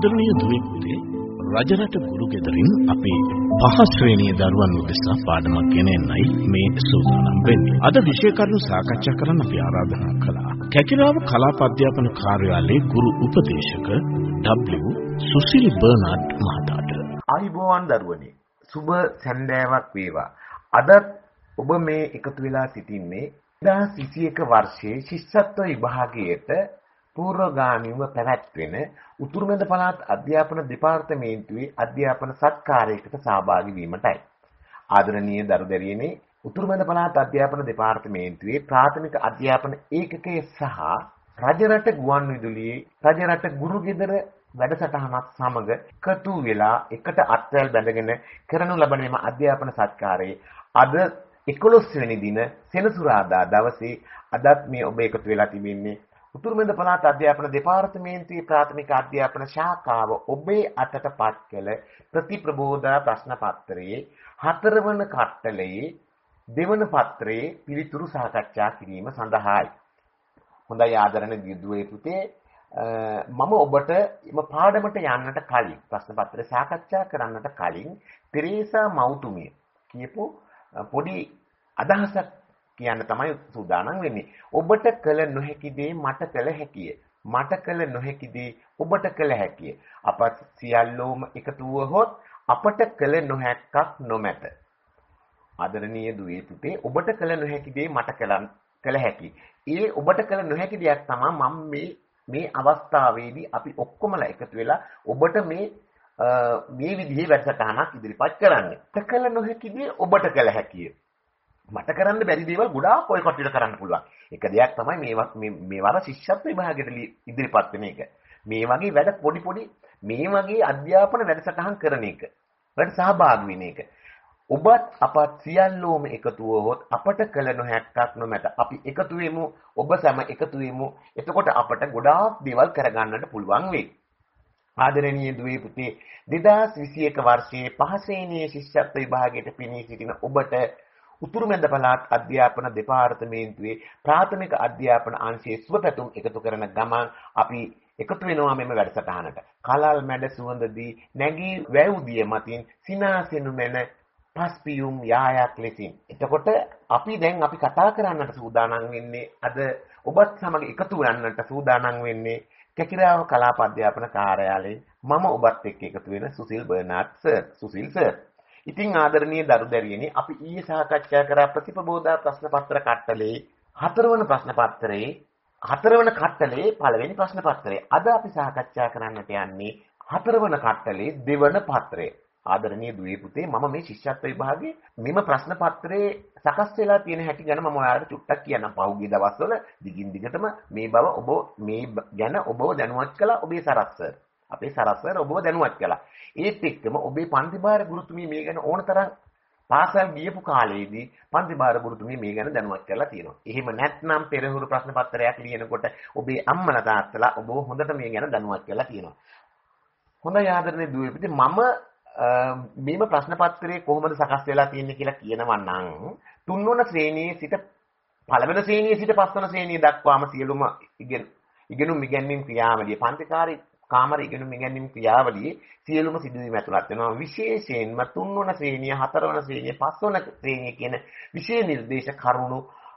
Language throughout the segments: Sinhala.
ආදරණීය දුවේ පුතේ රජරට ගුරු ගෙදරින් අපි පහ ශ්‍රේණියේ දරුවන් උදෙසා පාඩමක් ගෙනෙන්නයි මේ සූදානම් වෙන්නේ. අද විෂය කරුණු සාකච්ඡා කරන්න අපි ආරාධනා කළා. කැකිරාව කලාප අධ්‍යාපන කාර්යාලයේ ගුරු උපදේශක W සුසිල් බර්නාඩ් මහතාට. ආයුබෝවන් දරුවනි. සුබ සැන්දෑවක් වේවා. අද ඔබ මේ එකතු වෙලා සිටින්නේ 2021 වර්ෂයේ ශිෂ්‍යත්ව විභාගයට පූර්වගාමීව පැවැත්වෙන උතුරුමැද පළාත් අධ්‍යාපන දෙපාර්තමේන්තුවේ අධ්‍යාපන සත්කාරයකට සහභාගී වීමටයි. ආදරණීය දරුදැරියනේ උතුරුමැද පළාත් අධ්‍යාපන දෙපාර්තමේන්තුවේ ප්‍රාථමික අධ්‍යාපන ඒකකයේ සහ රජරට ගුවන්විදුලියේ රජරට ගුරු ගෙදර වැඩසටහනක් සමග එකතු වෙලා එකට අත්වැල් බැඳගෙන කරනු ලබන මේ අධ්‍යාපන සත්කාරයේ අද 11 වෙනි දින සෙනසුරාදා දවසේ අදත් මේ ඔබ එකතු වෙලා තිබෙන්නේ උතුරුමැද පළාත් අධ්‍යාපන දෙපාර්තමේන්තුවේ ප්‍රාථමික අධ්‍යාපන ශාඛාව ඔබේ අතට පත් කළ ප්‍රතිප්‍රබෝධා ප්‍රශ්න පත්‍රයේ 4 වන කට්ටලයේ 2 වන පත්‍රයේ පිළිතුරු සාකච්ඡා කිරීම සඳහායි. හොඳයි ආදරණීය දුවේ පුතේ මම ඔබට මේ පාඩමට යන්නට කලින් ප්‍රශ්න පත්‍රය සාකච්ඡා කරන්නට කලින් තෙරේසා මව්තුමිය කියපු පොඩි අදහසක් කියන්න තමයි සූදානම් වෙන්නේ. ඔබට කළ නොහැකි දේ මට කළ හැකිය. මට කළ නොහැකි දේ ඔබට කළ හැකිය. අප සියල්ලෝම එකතු වුවහොත් අපට කළ නොහැක්කක් නොමැත. ආදරණීය දුවේ පුතේ ඔබට කළ නොහැකි දේ මට කළ හැකි. ඒ ඔබට කළ නොහැකි දෙයක් තමයි මම මේ අවස්ථාවේදී අපි ඔක්කොමලා එකතු වෙලා ඔබට මේ විදිහේ වැඩසටහනක් ඉදිරිපත් කරන්නේ. කළ නොහැකි දේ ඔබට කළ හැකිය. මට කරන්න බැරි දේවල් ගොඩාක් ඔය කට්ටියට කරන්න පුළුවන්. එක දෙයක් තමයි මේ වර ශිෂ්‍යත්ව විභාගයට ඉදිරිපත් වෙන එක. මේ වගේ වැඩ පොඩි මේ වගේ අධ්‍යාපන වැඩසටහන් කරන එක. වැඩ සහභාගී වෙන එක. ඔබත් අපත් සියල්ලෝම එකතු වුවහොත් අපට කළ නොහැක්කක් නොමැත. අපි එකතු වෙමු. ඔබ සැම එකතු වෙමු. එතකොට අපට ගොඩාක් දේවල් කරගන්නට පුළුවන් වෙයි. ආදරණීය දුවේ පුතේ 2021 වර්ෂයේ පහ ශ්‍රේණියේ ශිෂ්‍යත්ව විභාගයට පිනී සිටින ඔබට උතුරුමැද පළාත් අධ්‍යාපන දෙපාර්තමේන්තුවේ ප්‍රාථමික අධ්‍යාපන අංශයේ සුබපැතුම් එකතු කරන ගමන් අපි එකතු වෙනවා මෙම වැඩසටහනට. කලල් මැඩ සුවඳදී නැගී වැවුදිය මතින් සිනාසෙනු මැන පස්පියුම් යායක් ලෙසින්. එතකොට අපි කතා කරන්නට සූදානම් වෙන්නේ අද ඔබත් සමග එකතු වෙන්නට සූදානම් වෙන්නේ කැකිරාව කලාප අධ්‍යාපන කාර්යාලයෙන් මම ඔබත් එක්ක එකතු වෙන සුසිල් බර්නාඩ් සර්. සුසිල් සර්. ඉතින් ආදරණීය දරුදැරියනි අපි ඊයේ සාකච්ඡා කරා ප්‍රතිප්‍රබෝධා ප්‍රශ්න පත්‍ර කට්ටලේ 4 වන ප්‍රශ්න පත්‍රයේ 4 වන කට්ටලේ පළවෙනි ප්‍රශ්න පත්‍රය. අද අපි සාකච්ඡා කරන්නට යන්නේ 4 වන කට්ටලේ 2 වන පත්‍රය. ආදරණීය දුවේ පුතේ මම මේ ශිෂ්‍යත්ව විභාගයේ මෙම ප්‍රශ්න පත්‍රයේ සකස් වෙලා තියෙන හැටි ගැන මම ඔයාලට චුට්ටක් කියන්නම්. පහුගිය දවස්වල දිගින් දිගටම මේ ගැන ඔබව දැනුවත් කළා ඔබේ සරත් සර්. අපේ සරත් සර් ඔබව දැනුවත් කළා. ඒත් එක්කම ඔබේ පන්තිභාර ගුරුතුමිය මේ ගැන ඕනතරම් පාසල් ගියපු කාලේදී පන්තිභාර ගුරුතුමිය මේ ගැන දැනුවත් කරලා තියෙනවා. එහෙම නැත්නම් පෙරහුරු ප්‍රශ්න පත්‍රයක් ලියනකොට ඔබේ අම්මලා තාත්තලා ඔබව හොඳට මේ ගැන දැනුවත් කරලා තියෙනවා. හොඳයි ආදරණීය දුවේ පුතේ මම මේම ප්‍රශ්න පත්‍රයේ කොහොමද සකස් වෙලා තියෙන්නේ කියලා කියනවා නම් 3 වන ශ්‍රේණියේ සිට පළවෙනි ශ්‍රේණියේ සිට 5 වන ශ්‍රේණිය දක්වාම සියලුම ඉගෙනුම් ඉගැන්වීම් ක්‍රියාවලිය පන්තිකාරී කාමර ඉගෙනුම් ඉගැන්වීම් ක්‍රියාවලියේ සියලුම සිදුවීම් ඇතුළත් වෙනවා. විශේෂයෙන්ම 3 වන ශ්‍රේණිය 4 වන ශ්‍රේණිය 5 වන ශ්‍රේණිය කියන විශේෂ නිර්දේශ කරුණු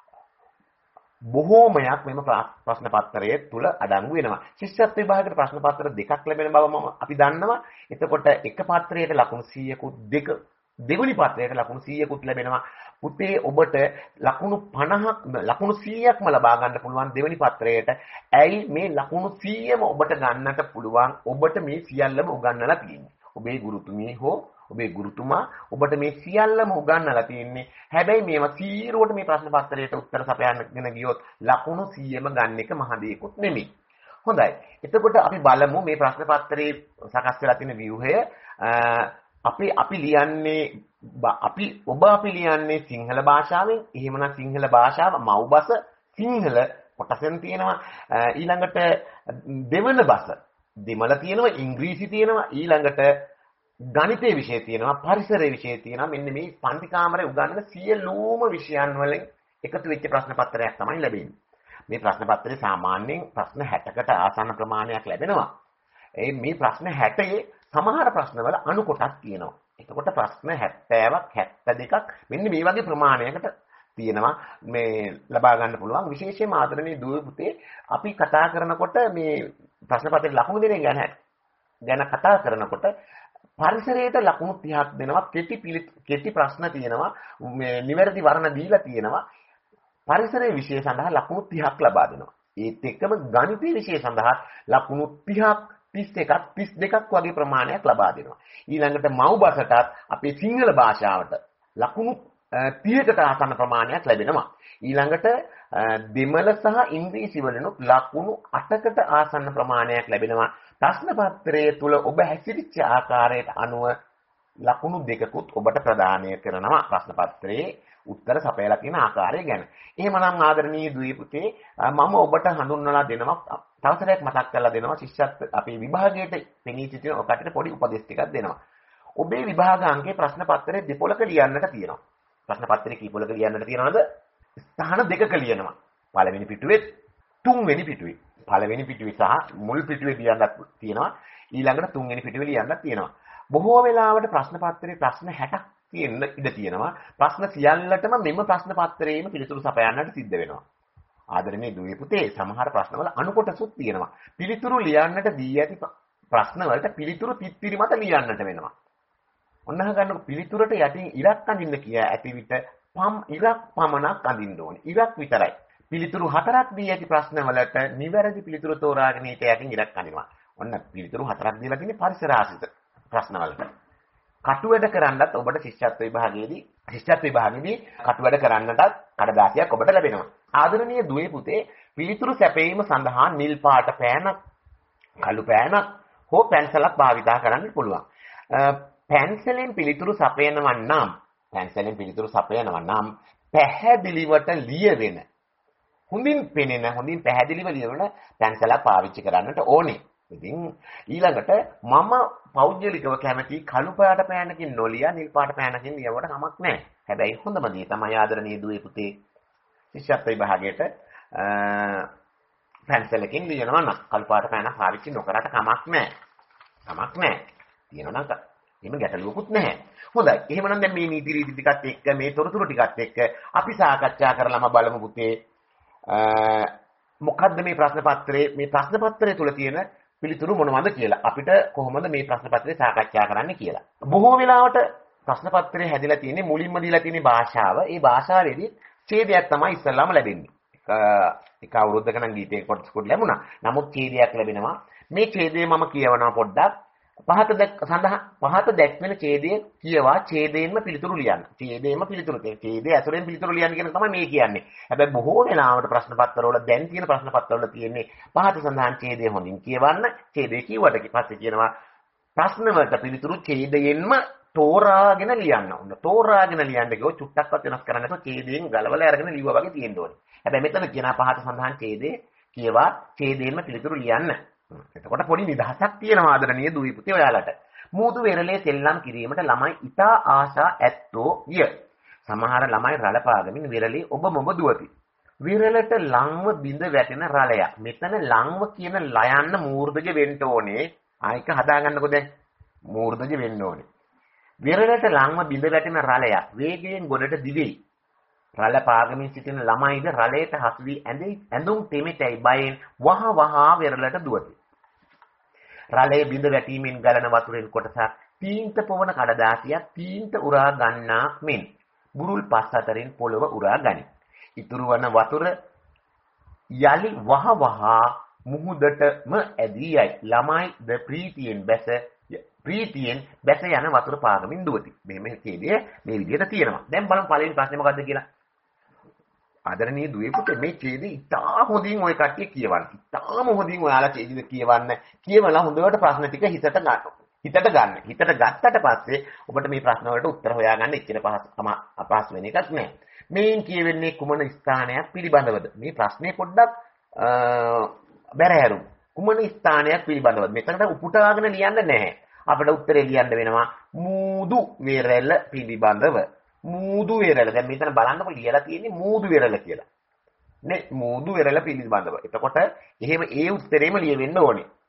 බොහෝමයක් මෙම ප්‍රශ්න පත්‍රයේ තුල අඩංගු වෙනවා. ශිෂ්‍යත්ව විභාගයට ප්‍රශ්න පත්‍ර දෙකක් ලැබෙන බව අපි දන්නවා. එතකොට එක පත්‍රයට ලකුණු 100කුත් දෙවෙනි පත්‍රයට ලකුණු 100කුත් ලැබෙනවා. පුතේ ඔබට ලකුණු 50ක් ලකුණු 100ක්ම ලබා ගන්න පුළුවන් දෙවෙනි පත්‍රයට. ඇයි මේ ලකුණු 100ම ඔබට ගන්නට පුළුවන්? ඔබට මේ සියල්ලම උගන්වලා තියෙන්නේ. ඔබේ ගුරුතුමිය හෝ ඔබේ ගුරුතුමා ඔබට මේ සියල්ලම උගන්වලා තියෙන්නේ. හැබැයි මේවා සීරුවට මේ ප්‍රශ්න පත්‍රයට උත්තර සපයන්න ගියොත් ලකුණු 100ම ගන්න එක මහ දෙයක්වත් නෙමෙයි. හොඳයි. එතකොට අපි බලමු මේ ප්‍රශ්න පත්‍රයේ සකස් වෙලා තියෙන ව්‍යුහය. අපි ලියන්නේ සිංහල භාෂාවෙන්. එහෙමනම් සිංහල භාෂාව මව්බස සිංහල කොටසෙන් තියෙනවා. ඊළඟට දෙවන බස දෙමළ තියෙනවා, ඉංග්‍රීසි තියෙනවා. ඊළඟට ගණිතයේ විෂය තියෙනවා, පරිසරයේ විෂය තියෙනවා. මෙන්න මේ පන්ති කාමරේ උගන්වන සියලුම විෂයන් වලින් එකතු වෙච්ච ප්‍රශ්න පත්‍රයක් තමයි ලැබෙන්නේ. මේ ප්‍රශ්න පත්‍රයේ සාමාන්‍යයෙන් ප්‍රශ්න 60කට ආසන්න ප්‍රමාණයක් ලැබෙනවා. මේ ප්‍රශ්න 60 සමහර ප්‍රශ්නවල අණු කොටස් තියෙනවා. එතකොට ප්‍රශ්න 70ක් 72ක් මෙන්න මේ වගේ ප්‍රමාණයකට තියෙනවා මේ ලබා ගන්න පුළුවන්. විශේෂයෙන්ම ආදරණීය දුව පුතේ අපි කතා කරනකොට මේ ප්‍රශ්න පත්‍රයේ ලකුණු දෙන ගැන කතා කරනකොට පරිසරයට ලකුණු 30ක් දෙනවා. කෙටි ප්‍රශ්න තියෙනවා. මේ නිවැරදි වර්ණ දීලා තියෙනවා. පරිසරයේ විෂය සඳහා ලකුණු 30ක් ලබා දෙනවා. ඒත් එක්කම ගණිතයේ විෂය සඳහා ලකුණු 30ක් 31ක් 32ක් වගේ ප්‍රමාණයක් ලබා දෙනවා. ඊළඟට මව් භාෂාවටත් අපේ සිංහල භාෂාවට ලකුණු 30කට ආසන්න ප්‍රමාණයක් ලැබෙනවා. ඊළඟට දෙමළ සහ ඉංග්‍රීසි වලිනුත් ලකුණු 8කට ආසන්න ප්‍රමාණයක් ලැබෙනවා. ප්‍රශ්න පත්‍රයේ තුල ඔබ හැසිරිච්ච ආකාරයට අනුව ලකුණු දෙකකුත් ඔබට ප්‍රදානය කරනවා ප්‍රශ්න පත්‍රයේ උත්තර සපයලා තියෙන ආකාරය ගැන. එහෙමනම් ආදරණීය දුවේ පුතේ මම ඔබට හඳුන්වලා දෙනවා තවසරයක් මතක් කරලා දෙනවා ශිෂ්‍යත්ව අපේ විභාගයට පෙනී සිටින ඔකට පොඩි උපදෙස් ටිකක් දෙනවා. ඔබේ විභාග අංකයේ ප්‍රශ්න පත්‍රයේ දෙපොලක ලියන්නට තියෙනවා. ප්‍රශ්න පත්‍රයේ කී පොලක ලියන්නට තියෙනවද? ස්ථාන දෙකක ලියනවා. පළවෙනි පිටුවේ තුන්වෙනි පිටුවේ. පළවෙනි පිටුවේ සහ මුල් පිටුවේ ලියන්නත් තියෙනවා. ඊළඟට තුන්වෙනි පිටුවේ ලියන්නත් තියෙනවා. බොහෝ වෙලාවට ප්‍රශ්න පත්‍රයේ ප්‍රශ්න 60ක් තියෙන්න ඉඩ තියෙනවා. ප්‍රශ්න සියල්ලටම මෙම ප්‍රශ්න පත්‍රයේම පිළිතුරු සපයන්නට සිද්ධ වෙනවා. ආදරණීය දුවේ පුතේ සමහර ප්‍රශ්නවල අණු කොටසුත් තියෙනවා. පිළිතුරු ලියන්නට දී ඇති ප්‍රශ්න වලට පිළිතුරු තිත්තිරි මත ලියන්නට වෙනවා. ඔන්න අහගන්නකො පිළිතුරට යටින් ඉරක් අඳින්න කියා ඇති විට ඉරක් පමණක් අඳින්න ඕනේ. ඉරක් විතරයි. පිළිතුරු 4ක් දී ඇති ප්‍රශ්න වලට නිවැරදි පිළිතුරු තෝරාගෙන ඊට යටින් ඉරක් අඳිනවා. ඔන්න පිළිතුරු 4ක් දීලා තියෙන්නේ පරිසර ආශ්‍රිත ප්‍රශ්න වලට. කටු වැඩ කරන්නත් ඔබට ශිෂ්‍යත්ව විභාගයේදී කටු වැඩ කරන්නටත් කඩදාසියක් ඔබට ලැබෙනවා. ආදරණීය දුවේ පුතේ පිළිතුරු සැපයීම සඳහා නිල් පාට පෑනක්, කළු පෑනක් හෝ පැන්සලක් භාවිතා කරන්න පුළුවන්. පැන්සලෙන් පිළිතුරු සපයනවා නම් පැහැදිලිවට ලියවෙන හොඳින් පෙනෙන හොඳින් පැහැදිලිව ලියවන පැන්සලක් පාවිච්චි කරන්නට ඕනේ. ඉතින් ඊළඟට මම පෞද්ගලිකව කැමති කළු පාට පෑනකින් නොලියා නිල් පාට පෑනකින් ලියවට කමක් නැහැ. හැබැයි හොඳම දේ තමයි ආදරණීය දුවේ පුතේ ශිෂ්‍යත්ව විභාගයට පැන්සලකින් ලියනවා නම් කළු පාට පෑනක් පාවිච්චි නොකරට කමක් නැහැ. තියෙනවා නම් එහෙම ගැටලුවකුත් නැහැ. හොඳයි. එහෙමනම් දැන් මේ නීති රීති ටිකත් එක්ක මේ තොරතුරු ටිකත් එක්ක අපි සාකච්ඡා කරලාම බලමු පුතේ මොකද්ද මේ ප්‍රශ්න පත්‍රයේ තුල තියෙන පිළිතුරු මොනවද කියලා. අපිට කොහොමද මේ ප්‍රශ්න පත්‍රය සාකච්ඡා කරන්න කියලා. බොහෝ වෙලාවට ප්‍රශ්න පත්‍රයේ හැදිලා තියෙන්නේ මුලින්ම දීලා තියෙන භාෂාව. ඒ භාෂාවේදී ඡේදයක් තමයි ඉස්සල්ලාම ලැබෙන්නේ. එක අවුරුද්දක නම් ගීතයක කොටසකුත් ලැබුණා. නමුත් ඡේදයක් ලැබෙනවා. මේ ඡේදය මම කියවනවා පොඩ්ඩක්. පහත දැක්වෙන ඡේදයේ කියවා ඡේදයෙන්ම පිළිතුරු ලියන්න. ඡේදයේ ඇතුලෙන් පිළිතුරු ලියන්න කියන තමයි මේ කියන්නේ. හැබැයි බොහෝ වෙලාවට ප්‍රශ්න පත්‍රවල දැන් තියෙන ප්‍රශ්න පත්‍රවල තියෙන්නේ පහත සඳහන් ඡේදය හොඳින් කියවන්න. ඡේදය කිව්වට පස්සේ කියනවා ප්‍රශ්න වලට පිළිතුරු ඡේදයෙන්ම තෝරාගෙන ලියන්න. උන්න තෝරාගෙන ලියන්න කිව්වොත් චුට්ටක්වත් වෙනස් කරන්න නැතුව ඡේදයෙන් ගලවලා අරගෙන ලිව්වා වගේ තියෙන්න ඕනේ. හැබැයි මෙතන කියනවා පහත සඳහන් ඡේදයේ කියවා ඡේදයෙන්ම පිළිතුරු ලියන්න. එතකොට පොඩි නිදහසක් තියෙනවා ආදරණීය දුවේ පුතේ ඔයාලට. මූදු වෙරළේ සෙල්ලම් කිරීමට ළමයි ඉතා ආශා ඇත්තෝ විය. සමහර ළමයි රළ පාගමින් විරළේ ඔබ මොබ දුවති. විරළට ලංව බිඳ වැටෙන රළයක්. මෙතන ලංව කියන ලයන්න මූර්ධජ වෙන්න ඕනේ. ආයික හදාගන්නකො දැන් මූර්ධජ වෙන්න ඕනේ. විරළට ලංව බිඳ වැටෙන රළයක් වේගයෙන් ගොඩට දිවෙයි. රළ පාගමින් සිටින ළමයිද රළයට හසු වී ඇඳුම් තෙමෙතයි බයෙන් වහ වෙරළට දුවති. රළයේ බිඳ වැටීමෙන් ගලන වතුරෙන් කොටසක් තීන්ත පොවන කඩදාසියක් තීන්ත උරා ගන්නා මෙන් බුරුල් පස් අතරින් පොළව උරා ගනි. ඉතුරු වන වතුර යලි වහ මුහුදටම ඇදී යයි. ළමයි ද ප්‍රීතියෙන් බැස යන වතුර පාගමින් දුවති. මේ ඡේදය මේ විදිහට තියෙනවා. දැන් බලමු පළවෙනි ප්‍රශ්නේ මොකද්ද කියලා. ආදරණීය දුවේ පුතේ මේ ඡේදය ඉතා හොඳින් ඔය කට්ටිය කියවන්න. ඉතාම හොඳින් ඔයාලා ඡේදය කියවන්න. කියවලා හොඳට ප්‍රශ්න ටික හිතට ගන්න. හිතට ගත්තට පස්සේ ඔබට මේ ප්‍රශ්න වලට උත්තර හොයාගන්න එච්චර අපහසු වෙන එකක් නෑ. මේන් කියවෙන්නේ කුමන ස්ථානයක් පිළිබඳවද? මේ ප්‍රශ්නේ පොඩ්ඩක් බැරෑරුම්. කුමන ස්ථානයක් පිළිබඳවද? මෙතනට උපුටාගෙන ලියන්න නැහැ. අපිට උත්තරේ ලියන්න වෙනවා මූදු වෙරළ පිළිබඳව. මූදු වෙරළ. දැන් මෙතන බලන්නකො ලියලා තියෙන්නේ මූදු වෙරළ කියලා. නේ මූදු වෙරළ පිළිබඳව. එතකොට එහෙම ඒ උත්තරේම ලියවෙන්න ඕනේ.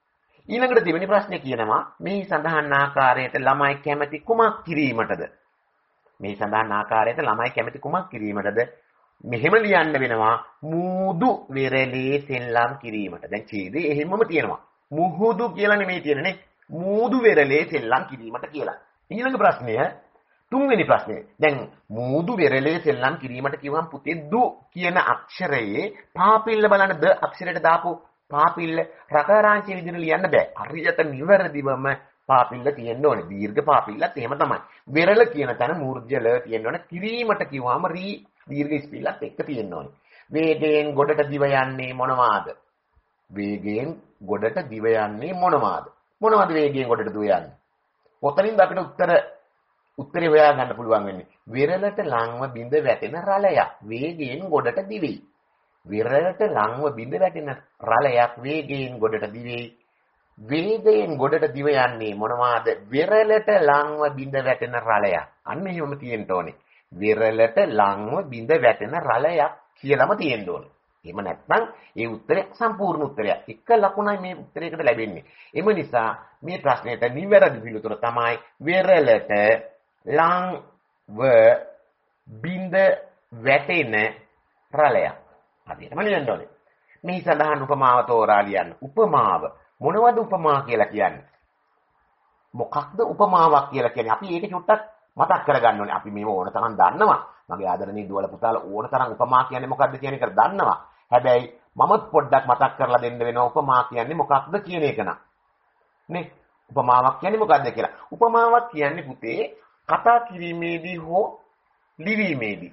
ඊළඟට දෙවෙනි ප්‍රශ්නේ කියනවා මේ සඳහන් ආකාරයට ළමයි කැමති කුමක් කිරීමටද? මේ සඳහන් ආකාරයට ළමයි කැමති කුමක් කිරීමටද? මෙහෙම ලියන්න වෙනවා මූදු වෙරළේ සෙල්ලම් කිරීමට. දැන් ඡේදයේ එහෙමම තියෙනවා. මුහුදු කියලා නෙමෙයි තියෙන්නේ. මූදු වෙරළේ සෙල්ලම් කිරීමට කියලා. ඊළඟ ප්‍රශ්නය තුන්වෙනි ප්‍රශ්නේ. දැන් මූදු වෙරළේ සෙල්ලම් කිරීමට කිව්වම් පුතේ දු කියන අක්ෂරයේ පාපිල්ල බලන්න ද අක්ෂරයට දාපු පාපිල්ල රකාරාංශය විදිහට ලියන්න බෑ. හරියට නිවැරදිවම පාපිල්ල තියෙන්න ඕනේ. දීර්ඝ පාපිල්ලත් එහෙම තමයි. වෙරළ කියන තැන මූර්ජල තියෙන්න ඕනේ. කිරීමට කිව්වම රී දීර්ඝ ස්පිල්ලත් එක්ක තියෙන්න ඕනේ. වේගයෙන් ගොඩට දිව යන්නේ මොනවාද? වේගයෙන් ගොඩට දිව යන්නේ මොනවාද? මොනවද වේගයෙන් ගොඩට දිව යන්නේ? ඔතනින්ද අපිට උත්තරේ හොයා ගන්න පුළුවන් වෙන්නේ. විරලට ලංව බිඳ වැටෙන රළයක් වේගයෙන් ගොඩට දිවෙයි. විරලට ලංව බිඳ වැටෙන රළයක් වේගයෙන් ගොඩට දිවෙයි. වේගයෙන් ගොඩට දිව යන්නේ මොනවාද? විරලට ලංව බිඳ වැටෙන රළයක්. අන්න එහෙම තියෙන්න ඕනේ. විරලට ලංව බිඳ වැටෙන රළයක් කියලාම තියෙන්න ඕනේ. එහෙම නැත්නම් ඒ උත්තරය සම්පූර්ණ උත්තරයක්. එක ලකුණයි මේ උත්තරයකට ලැබෙන්නේ. එම නිසා මේ ප්‍රශ්නෙට නිවැරදි පිළිතුර තමයි විරලට ලංව බිඳ වැටෙන රළයක්. හරියටම ලියන්න ඕනේ. මේ සඳහන් උපමාව තෝරා ලියන්න. උපමාව මොනවද උපමා කියලා කියන්නේ? මොකක්ද උපමාවක් කියලා කියන්නේ? අපි ඒක චුට්ටක් මතක් කරගන්න ඕනේ. අපි මේව ඕන තරම් දන්නවා. මගේ ආදරණීය දුවල පුතාලා ඕන තරම් උපමා කියන්නේ මොකක්ද කියන එක දන්නවා. හැබැයි මමත් පොඩ්ඩක් මතක් කරලා දෙන්න වෙනවා උපමා කියන්නේ මොකක්ද කියන එක නා. නේ? උපමාවක් කියන්නේ මොකක්ද කියලා. උපමාවක් කියන්නේ පුතේ කතා කිරීමේදී හෝ ලිවීමේදී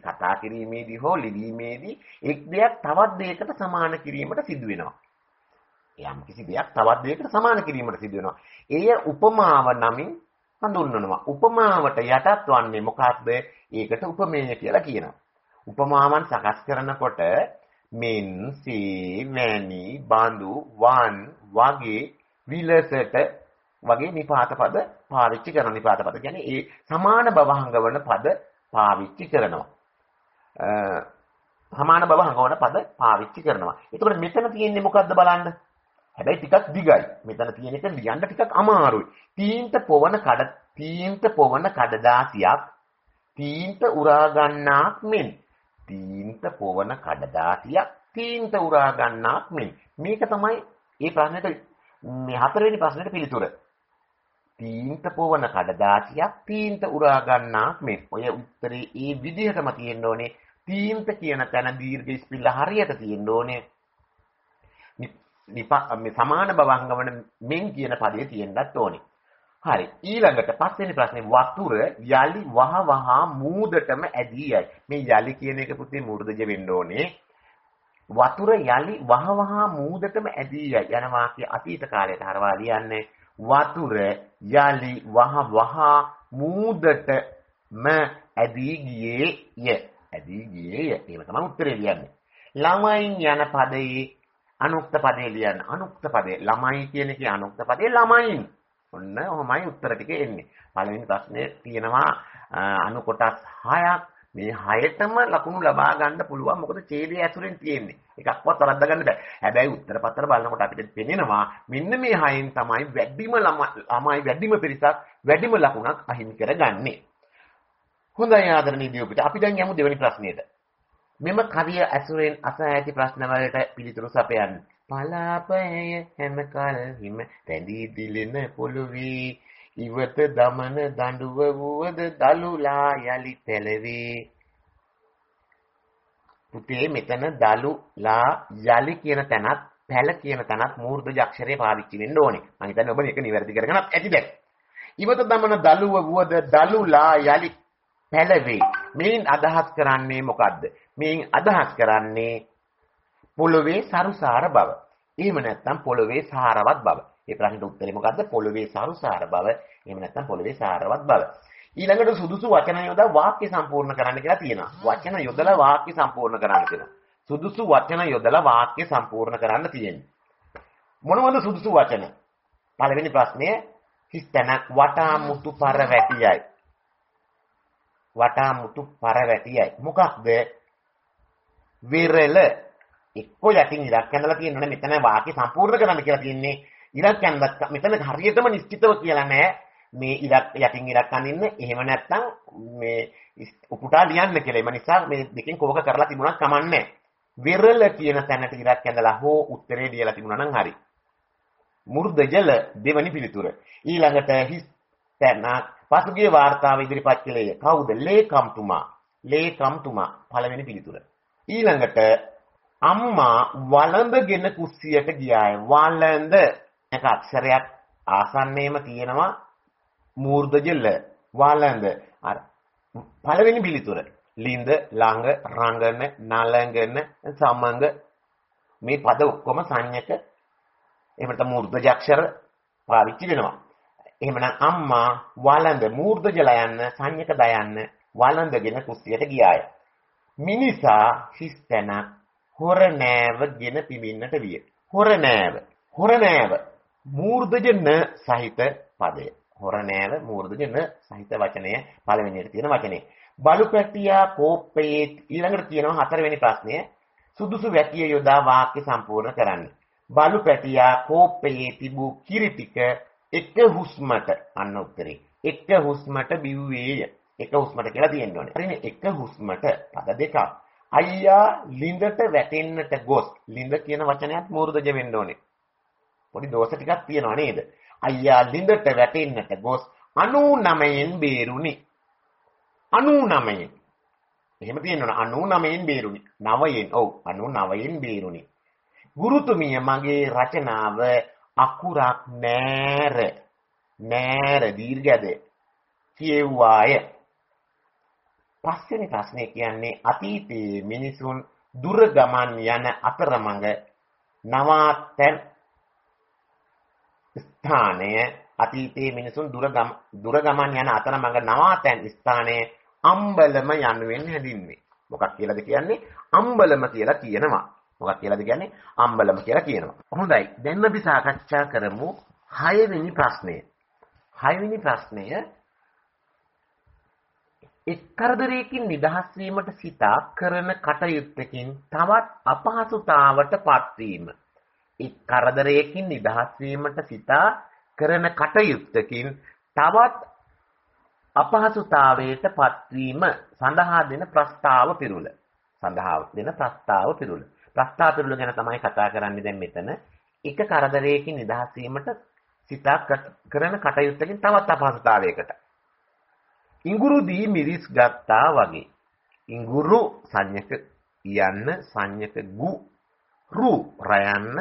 එක් දෙයක් තවත් දෙයකට සමාන කිරීමට සිදු වෙනවා. යම් කිසි දෙයක් තවත් දෙයකට සමාන කිරීමට සිදු වෙනවා. එය උපමාව නමින් හඳුන්වනවා. උපමාවට යටත් වන්නේ මොකක්ද? ඒකට උපමේය කියලා කියනවා. උපමාවන් සකස් කරනකොට මෙන්, සී, වැනි, බඳු, වන් වගේ විලසට වගේ නිපාත පද පාවිච්චි කරන නිපාත පද කියන්නේ ඒ සමාන බව හංගවන පද පාවිච්චි කරනවා. සමාන බව හංගවන පද පාවිච්චි කරනවා. එතකොට මෙතන තියෙන්නේ මොකද්ද බලන්න. හැබැයි ටිකක් දිගයි. මෙතන තියෙන එක ලියන්න ටිකක් අමාරුයි. තීන්ත පොවන කඩදාසියක් තීන්ත උරා ගන්නාක් මෙන්. තීන්ත පොවන කඩදාසියක් තීන්ත උරා ගන්නාක් මෙන්. මේක තමයි මේ ප්‍රශ්නෙට මේ හතරවෙනි ප්‍රශ්නෙට පිළිතුර. තීන්ත පොවන කඩදාසියක් තීන්ත උරා ගන්නාක් මෙන්. ඔය උත්තරේ ඒ විදිහටම තියෙන්න ඕනේ. තීන්ත කියන තැන දීර්ඝ ස්පිල්ල හරියට තියෙන්න ඕනේ. මේ සමාන බවංගවන මෙන් කියන පදේ තියෙන්නත් ඕනේ. හරි. ඊළඟට පස්වෙනි ප්‍රශ්නේ වතුර යලි වහ මූදටම ඇදී යයි. මේ යලි කියන එක පුතේ මූර්ධජ වෙන්න ඕනේ. වතුර යලි වහ මූදටම ඇදී යයි. යන වාක්‍ය අතීත කාලයට හරවා ලියන්නේ. වතුර යලි වහ මූදටම ඇදී ගියේය. ඇදී ගියේය. ඒක තමයි උත්තරේ ලියන්නේ. ළමයින් යන පදයේ අනුක්ත පදේ ලියන්න. අනුක්ත පදේ ළමයි කියන එකේ අනුක්ත පදේ ළමයින්. ඔන්න ඔහොමයි උත්තර ටික එන්නේ. පළවෙනි ප්‍රශ්නේ තියෙනවා අනු කොටස් 6ක්. මේ 6ටම ලකුණු ලබා ගන්න පුළුවන්. මොකද ඡේදයේ ඇතුලෙන් තියෙන්නේ. එකක්වත් වරද්දා ගන්න බෑ. හැබැයි උත්තර පත්‍ර බලනකොට අපිට පේනවා මෙන්න මේ 6න් තමයි වැඩිම පිරිසක් වැඩිම ලකුණක් අහිමි කරගන්නේ. හොඳයි ආදරණීය දීපිට. අපි දැන් යමු දෙවෙනි ප්‍රශ්නෙට. මෙම කවිය ඇසුරෙන් අසා ඇති ප්‍රශ්න වලට පිළිතුරු සපයන්න. පලාපය හැම කල්හිම රැඳී දිලෙන පොළොවේ ඉවත දමන දඬුව වුවද දලුලා යලි පෙළවේ. පුතේ මෙතන දලුලා යලි කියන තැනත් පැල කියන තැනත් මූර්ධජ අක්ෂරය පාවිච්චි වෙන්න ඕනේ. මම හිතන්නේ ඔබ මේක නිවැරදි කරගෙනත් ඇති දැන්. ඉවත දමන දලුව වුවද දලුලා යලි පෙළවේ. මේන් අදහස් කරන්නේ මොකද්ද? මේන් අදහස් කරන්නේ පොළොවේ සරුසාර බව. එහෙම නැත්නම් පොළොවේ සාරවත් බව. මේ ප්‍රශ්නෙට උත්තරේ මොකද්ද? පොළොවේ සරුසාර බව. එහෙම නැත්නම් පොළොවේ සාරවත් බව. ඊළඟට සුදුසු වචන යොදා වාක්‍ය සම්පූර්ණ කරන්න කියලා තියෙනවා. වචන යොදලා වාක්‍ය සම්පූර්ණ කරන්න කියනවා. සුදුසු වචන යොදලා වාක්‍ය සම්පූර්ණ කරන්න තියෙන්නේ. මොනවද සුදුසු වචන? පළවෙනි ප්‍රශ්නය හිස්තැනක් වටා මුතු පර වැටියයි. වටා මුතු පර වැටියයි. මොකක්ද? විරල එක්ක යටින් ඉරක් ඇඳලා තියෙනවනේ මෙතන වාක්‍ය සම්පූර්ණ කරන්න කියලා තියෙන්නේ. ඉරක් ඇඳක් මෙතන හරියටම නිශ්චිතව කියලා නෑ මේ ඉරක් යටින් ඉරක් අඳින්න. එහෙම නැත්නම් මේ උපුටා ලියන්න කියලා. ඒ නිසා මේ දෙකෙන් කෝක කරලා තිබුණා කමන්නේ. විරල කියන තැනට ඉරක් ඇඳලා හෝ උත්තරේ ලියලා තිබුණා නම් හරි. මුර්ධජල දෙවනි පිළිතුර. ඊළඟට හිස් තැන පසුගිය වාර්තාව ඉදිරිපත් කළේ කවුද? ලේකම්තුමා. ලේකම්තුමා පළවෙනි පිළිතුර. ඊළඟට අම්මා වළඳගෙන කුස්සියට ගියාය. වළඳ එක අක්ෂරයක් ආසන්නයේම තියෙනවා මූර්ධජල. වළඳ. අර පළවෙනි පිළිතුර. ලින්ද, ළඟ, රංගන, නලංගන, සමංග මේ පද ඔක්කොම සංඥක එහෙම නැත්නම් මූර්ධජ අක්ෂර පාවිච්චි වෙනවා. එහෙමනම් අම්මා වළඳ මූර්ධජල යන්න සංඥක දයන්න වළඳගෙන කුස්සියට ගියාය. මිනිසා හිස්තැන හොරනෑවගෙන පිඹින්නට විය. හොරනෑව. හොරනෑව මූර්ධජ න සහිත පදය. හොරනෑව මූර්ධජ න සහිත වචනය පළවෙනියට තියෙන වචනේ. බලු පැටියා කෝප්පයේ ඊළඟට තියෙනවා හතරවෙනි ප්‍රශ්නය. සුදුසු වැකිය යොදා වාක්‍ය සම්පූර්ණ කරන්න. බලු පැටියා කෝප්පයේ තිබූ කිරි ටික එක හුස්මට අන්න උත්තරේ. එක හුස්මට බිව්වේය. එක හුස්මට කියලා තියෙන්න ඕනේ. හරිනේ එක හුස්මට පද දෙකක්. අයියා ලිඳට වැටෙන්නට ගොස්. ලිඳ කියන වචනයත් මූර්ධජ වෙන්න ඕනේ. පොඩි දෝෂ ටිකක් තියෙනවා නේද? අයියා ලිඳට වැටෙන්නට ගොස් 99න් බේරුණි. 99න්. එහෙම තියෙනවා 99න් බේරුණි. 9න්. ඔව් 99න් බේරුණි. ගුරුතුමිය මගේ රචනාව අකුරක් නෑර. නෑර දීර්ඝද කියුවාය. පස්වෙනි ප්‍රශ්නේ කියන්නේ අතීතයේ මිනිසුන් දුර ගමන් යන අතරමඟ නවාතැන් ස්ථානය අතීතයේ මිනිසුන් දුර ගමන් යන අතරමඟ නවාතැන් ස්ථානය අම්බලම යනුවෙන් හැඳින්වේ. මොකක් කියලාද කියන්නේ? අම්බලම කියලා කියනවා. මොකක් කියලාද කියන්නේ? අම්බලම කියලා කියනවා. හොඳයි. දැන් අපි සාකච්ඡා කරමු 6 වෙනි ප්‍රශ්නය. 6 වෙනි ප්‍රශ්නය එක් කරදරයකින් නිදහස් වීමට සිතා කරන කටයුත්තකින් තවත් අපහසුතාවට පත්වීම. එක් කරදරයකින් නිදහස් වීමට සිතා කරන කටයුත්තකින් තවත් අපහසුතාවයට පත්වීම සඳහා දෙන ප්‍රස්තාව පිරුල. සඳහා දෙන ප්‍රස්තාව පිරුල. ප්‍රස්තාව පිරුල ගැන තමයි කතා කරන්නේ දැන් මෙතන. එක කරදරයකින් නිදහස් වීමට සිතා කරන කටයුත්තකින් තවත් අපහසුතාවයකට. ඉඟුරු දී මිරිස් ගත්තා වගේ. ඉඟුරු සංඥක යන්න සංඥක ගු රු රයන්න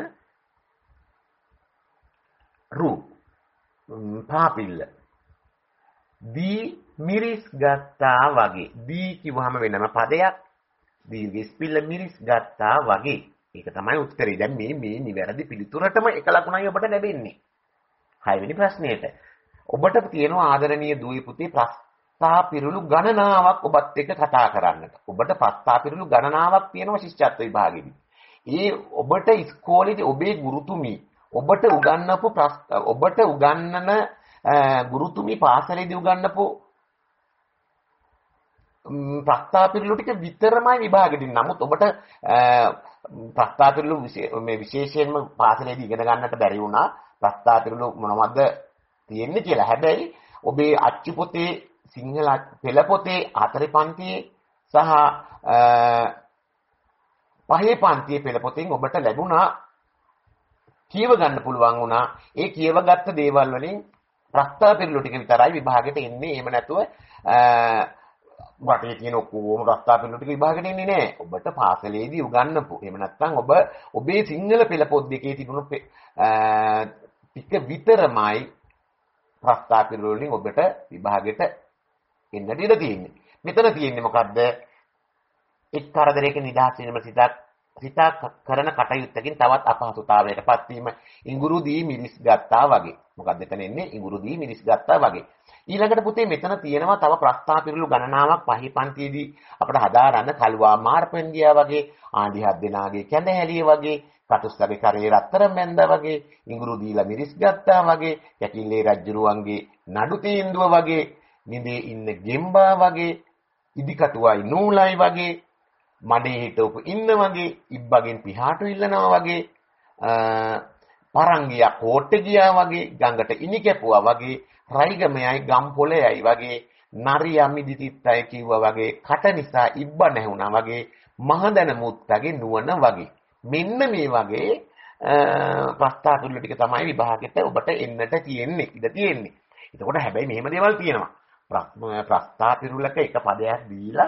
රු පාපිල්ල. දී මිරිස් ගත්තා වගේ. දී කිව්වහම වෙනම පදයක්. දීර්ඝ ස්පිල්ල මිරිස් ගත්තා වගේ. ඒක තමයි උත්තරේ. දැන් මේ නිවැරදි පිළිතුරටම එක ලකුණයි ඔබට ලැබෙන්නේ. 6 වෙනි ප්‍රශ්නයට. ඔබට තියෙනවා ආදරණීය දුවේ පුතේ ප්‍රස්තා පිරුළු ගණනාවක් ඔබත් එක්ක කතා කරන්නට. ඔබට ප්‍රස්තා පිරුළු ගණනාවක් තියෙනවා ශිෂ්‍යත්ව විභාගෙදී. ඒ ඔබට ඉස්කෝලේදී ඔබේ ගුරුතුමී ඔබට උගන්වපු ඔබට උගන්වන ගුරුතුමී පාසලේදී උගන්වපු ප්‍රස්තා පිරුළු ටික විතරමයි විභාගෙදී. නමුත් ඔබට ප්‍රස්තා පිරුළු මේ විශේෂයෙන්ම පාසලේදී ඉගෙන ගන්නට බැරි වුණා. ප්‍රස්තා පිරුළු මොනවද තියෙන්නේ කියලා. හැබැයි ඔබේ අච්චු පොතේ සිංහල පෙළ පොතේ 4 පන්තියේ සහ 5 පන්තියේ පෙළ පොතෙන් ඔබට ලැබුණා කියව ගන්න පුළුවන් වුණා. ඒ කියවගත්ත දේවල් වලින් ප්‍රස්තා පිරුළු ටික විතරයි විභාගෙට එන්නේ. එහෙම නැතුව වටේ තියෙන ඔක්කොම ප්‍රස්තා පිරුළු ටික විභාගෙට එන්නේ නැහැ. ඔබට පාසලේදී උගන්වපු. එහෙම නැත්නම් ඔබේ සිංහල පෙළ පොත් දෙකේ තිබුණු ටික විතරමයි ප්‍රස්තා පිරුළු වලින් ඔබට විභාගෙට එන්නට ඉඩ තියෙන්නේ. මෙතන තියෙන්නේ මොකද්ද? එක් කරදරයක නිදහස් වීම සිතා කරන කටයුත්තකින් තවත් අපහසුතාවයකටපත් වීම. ඉඟුරු දී මිරිස් ගත්තා වගේ. මොකක්ද එතන එන්නේ? ඉඟුරු දී මිරිස් ගත්තා වගේ. ඊළඟට පුතේ මෙතන තියෙනවා තව ප්‍රස්තා පිරුළු ගණනාවක් 5 පන්තියේදී අපිට හදාරන්න කල්වා මාර්පෙන්දියා වගේ, ආන්දි හත් දෙනාගේ කැඳහැලිය වගේ, කටුස්සගේ කරේ රත්තරන් බැඳා වගේ, ඉඟුරු දීලා මිරිස් ගත්තා වගේ, කැකිල්ලේ රජ්ජුරුවන්ගේ නඩු තීන්දුව වගේ, නිදේ ඉන්න ගෙම්බා වගේ, ඉදිකටුවයි නූලයි වගේ, මඩේ හිටවපු ඉන්න වගේ, ඉබ්බගෙන් පිහාටු ඉල්ලනවා වගේ, පරංගියා කෝට්ටේ ගියා වගේ, ගඟට ඉනි කැපුවා වගේ, රයිගමයයි ගම් පොළයයි වගේ, නරියා මිදිතිත්තයි කිව්වා වගේ, කට නිසා ඉබ්බ නැහුණා වගේ, මහදැන මුත්තගේ නුවණ වගේ. මෙන්න මේ වගේ ප්‍රස්තාපිරුල ටික තමයි විභාගෙට ඔබට එන්නට තියෙන්නේ. ඉඳ තියෙන්නේ. එතකොට හැබැයි මෙහෙම දේවල් තියෙනවා. ප්‍රස්තාපිරුලක එක පදයක් දීලා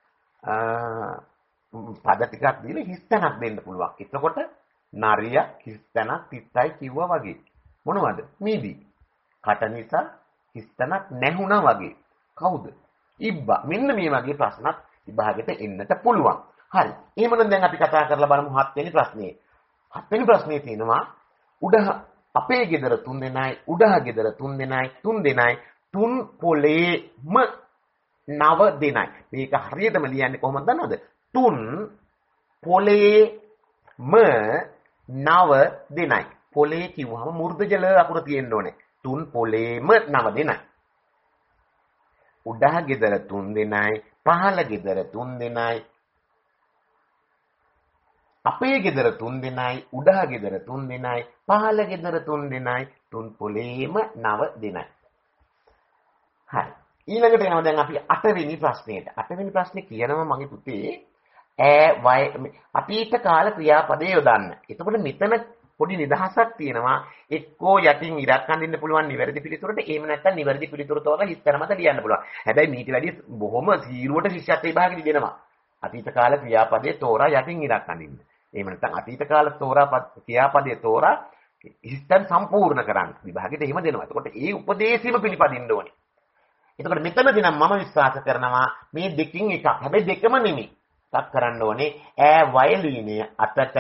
පද ටිකක් දීලා හිස්තැනක් දෙන්න පුළුවන්. එතකොට නරිය හිස්තැනක් තිත්තයි කිව්වා වගේ. මොනවද? මීදි. කට නිසා හිස්තැනක් නැහුණා වගේ. කවුද? ඉබ්බා. මෙන්න මේ වගේ ප්‍රශ්නත් විභාගෙට එන්නට පුළුවන්. හරි. එහෙමනම් දැන් අපි කතා කරලා බලමු 7 වෙනි ප්‍රශ්නේ. 7 වෙනි ප්‍රශ්නේ තියෙනවා උඩහ අපේ ගෙදර 3 දෙනයි උඩහ ගෙදර 3 දෙනයි 3 දෙනයි තුන් පොලේම 9 දෙනයි. මේක හරියටම ලියන්නේ කොහොමද දන්නවද? තුන් පොලේම 9 දෙනයි. පොලේ කිව්වම මූර්ධජල අකුර තියෙන්න ඕනේ. තුන් පොලේම 9 දෙනයි. උඩහ ගෙදර 3 දෙනයි පහළ ගෙදර 3 දෙනයි අපේ ගෙදර 3 දෙනයි උඩහ ගෙදර 3 දෙනයි පහළ ගෙදර 3 දෙනයි තුන් පොලේම 9 දෙනයි. හරි. ඊළඟට යනවා දැන් අපි 8 වෙනි ප්‍රශ්නයට. 8 වෙනි ප්‍රශ්නේ කියනවා මගේ පුතේ අතීත කාල ක්‍රියාපදේ යොදන්න. එතකොට මෙතන පොඩි නිදහසක් තියෙනවා. එක්කෝ යටින් ඉරක් අඳින්න පුළුවන් නිවැරදි පිළිතුරට, එහෙම නැත්නම් නිවැරදි පිළිතුර තෝරලා හිස්තැන මත ලියන්න පුළුවන්. හැබැයි මීට වැඩි බොහොම සීරුවට ශිෂ්‍යත්ව විභාගෙදි දෙනවා. අතීත කාල ක්‍රියාපදේ තෝරා යටින් ඉරක් අඳින්න. එහෙම නැත්නම් අතීත කාල ක්‍රියාපදයේ තෝරා හිස්තැන් සම්පූර්ණ කරන්න. විභාගෙට එහෙම දෙනවා. එතකොට ඒ උපදේශයම පිළිපදින්න ඕනේ. එතකොට මෙතනදී නම් මම විශ්වාස කරනවා මේ දෙකින් එකක්. හැබැයි දෙකම නෙමෙයි. එකක් කරන්න ඕනේ. වයලීනය අතට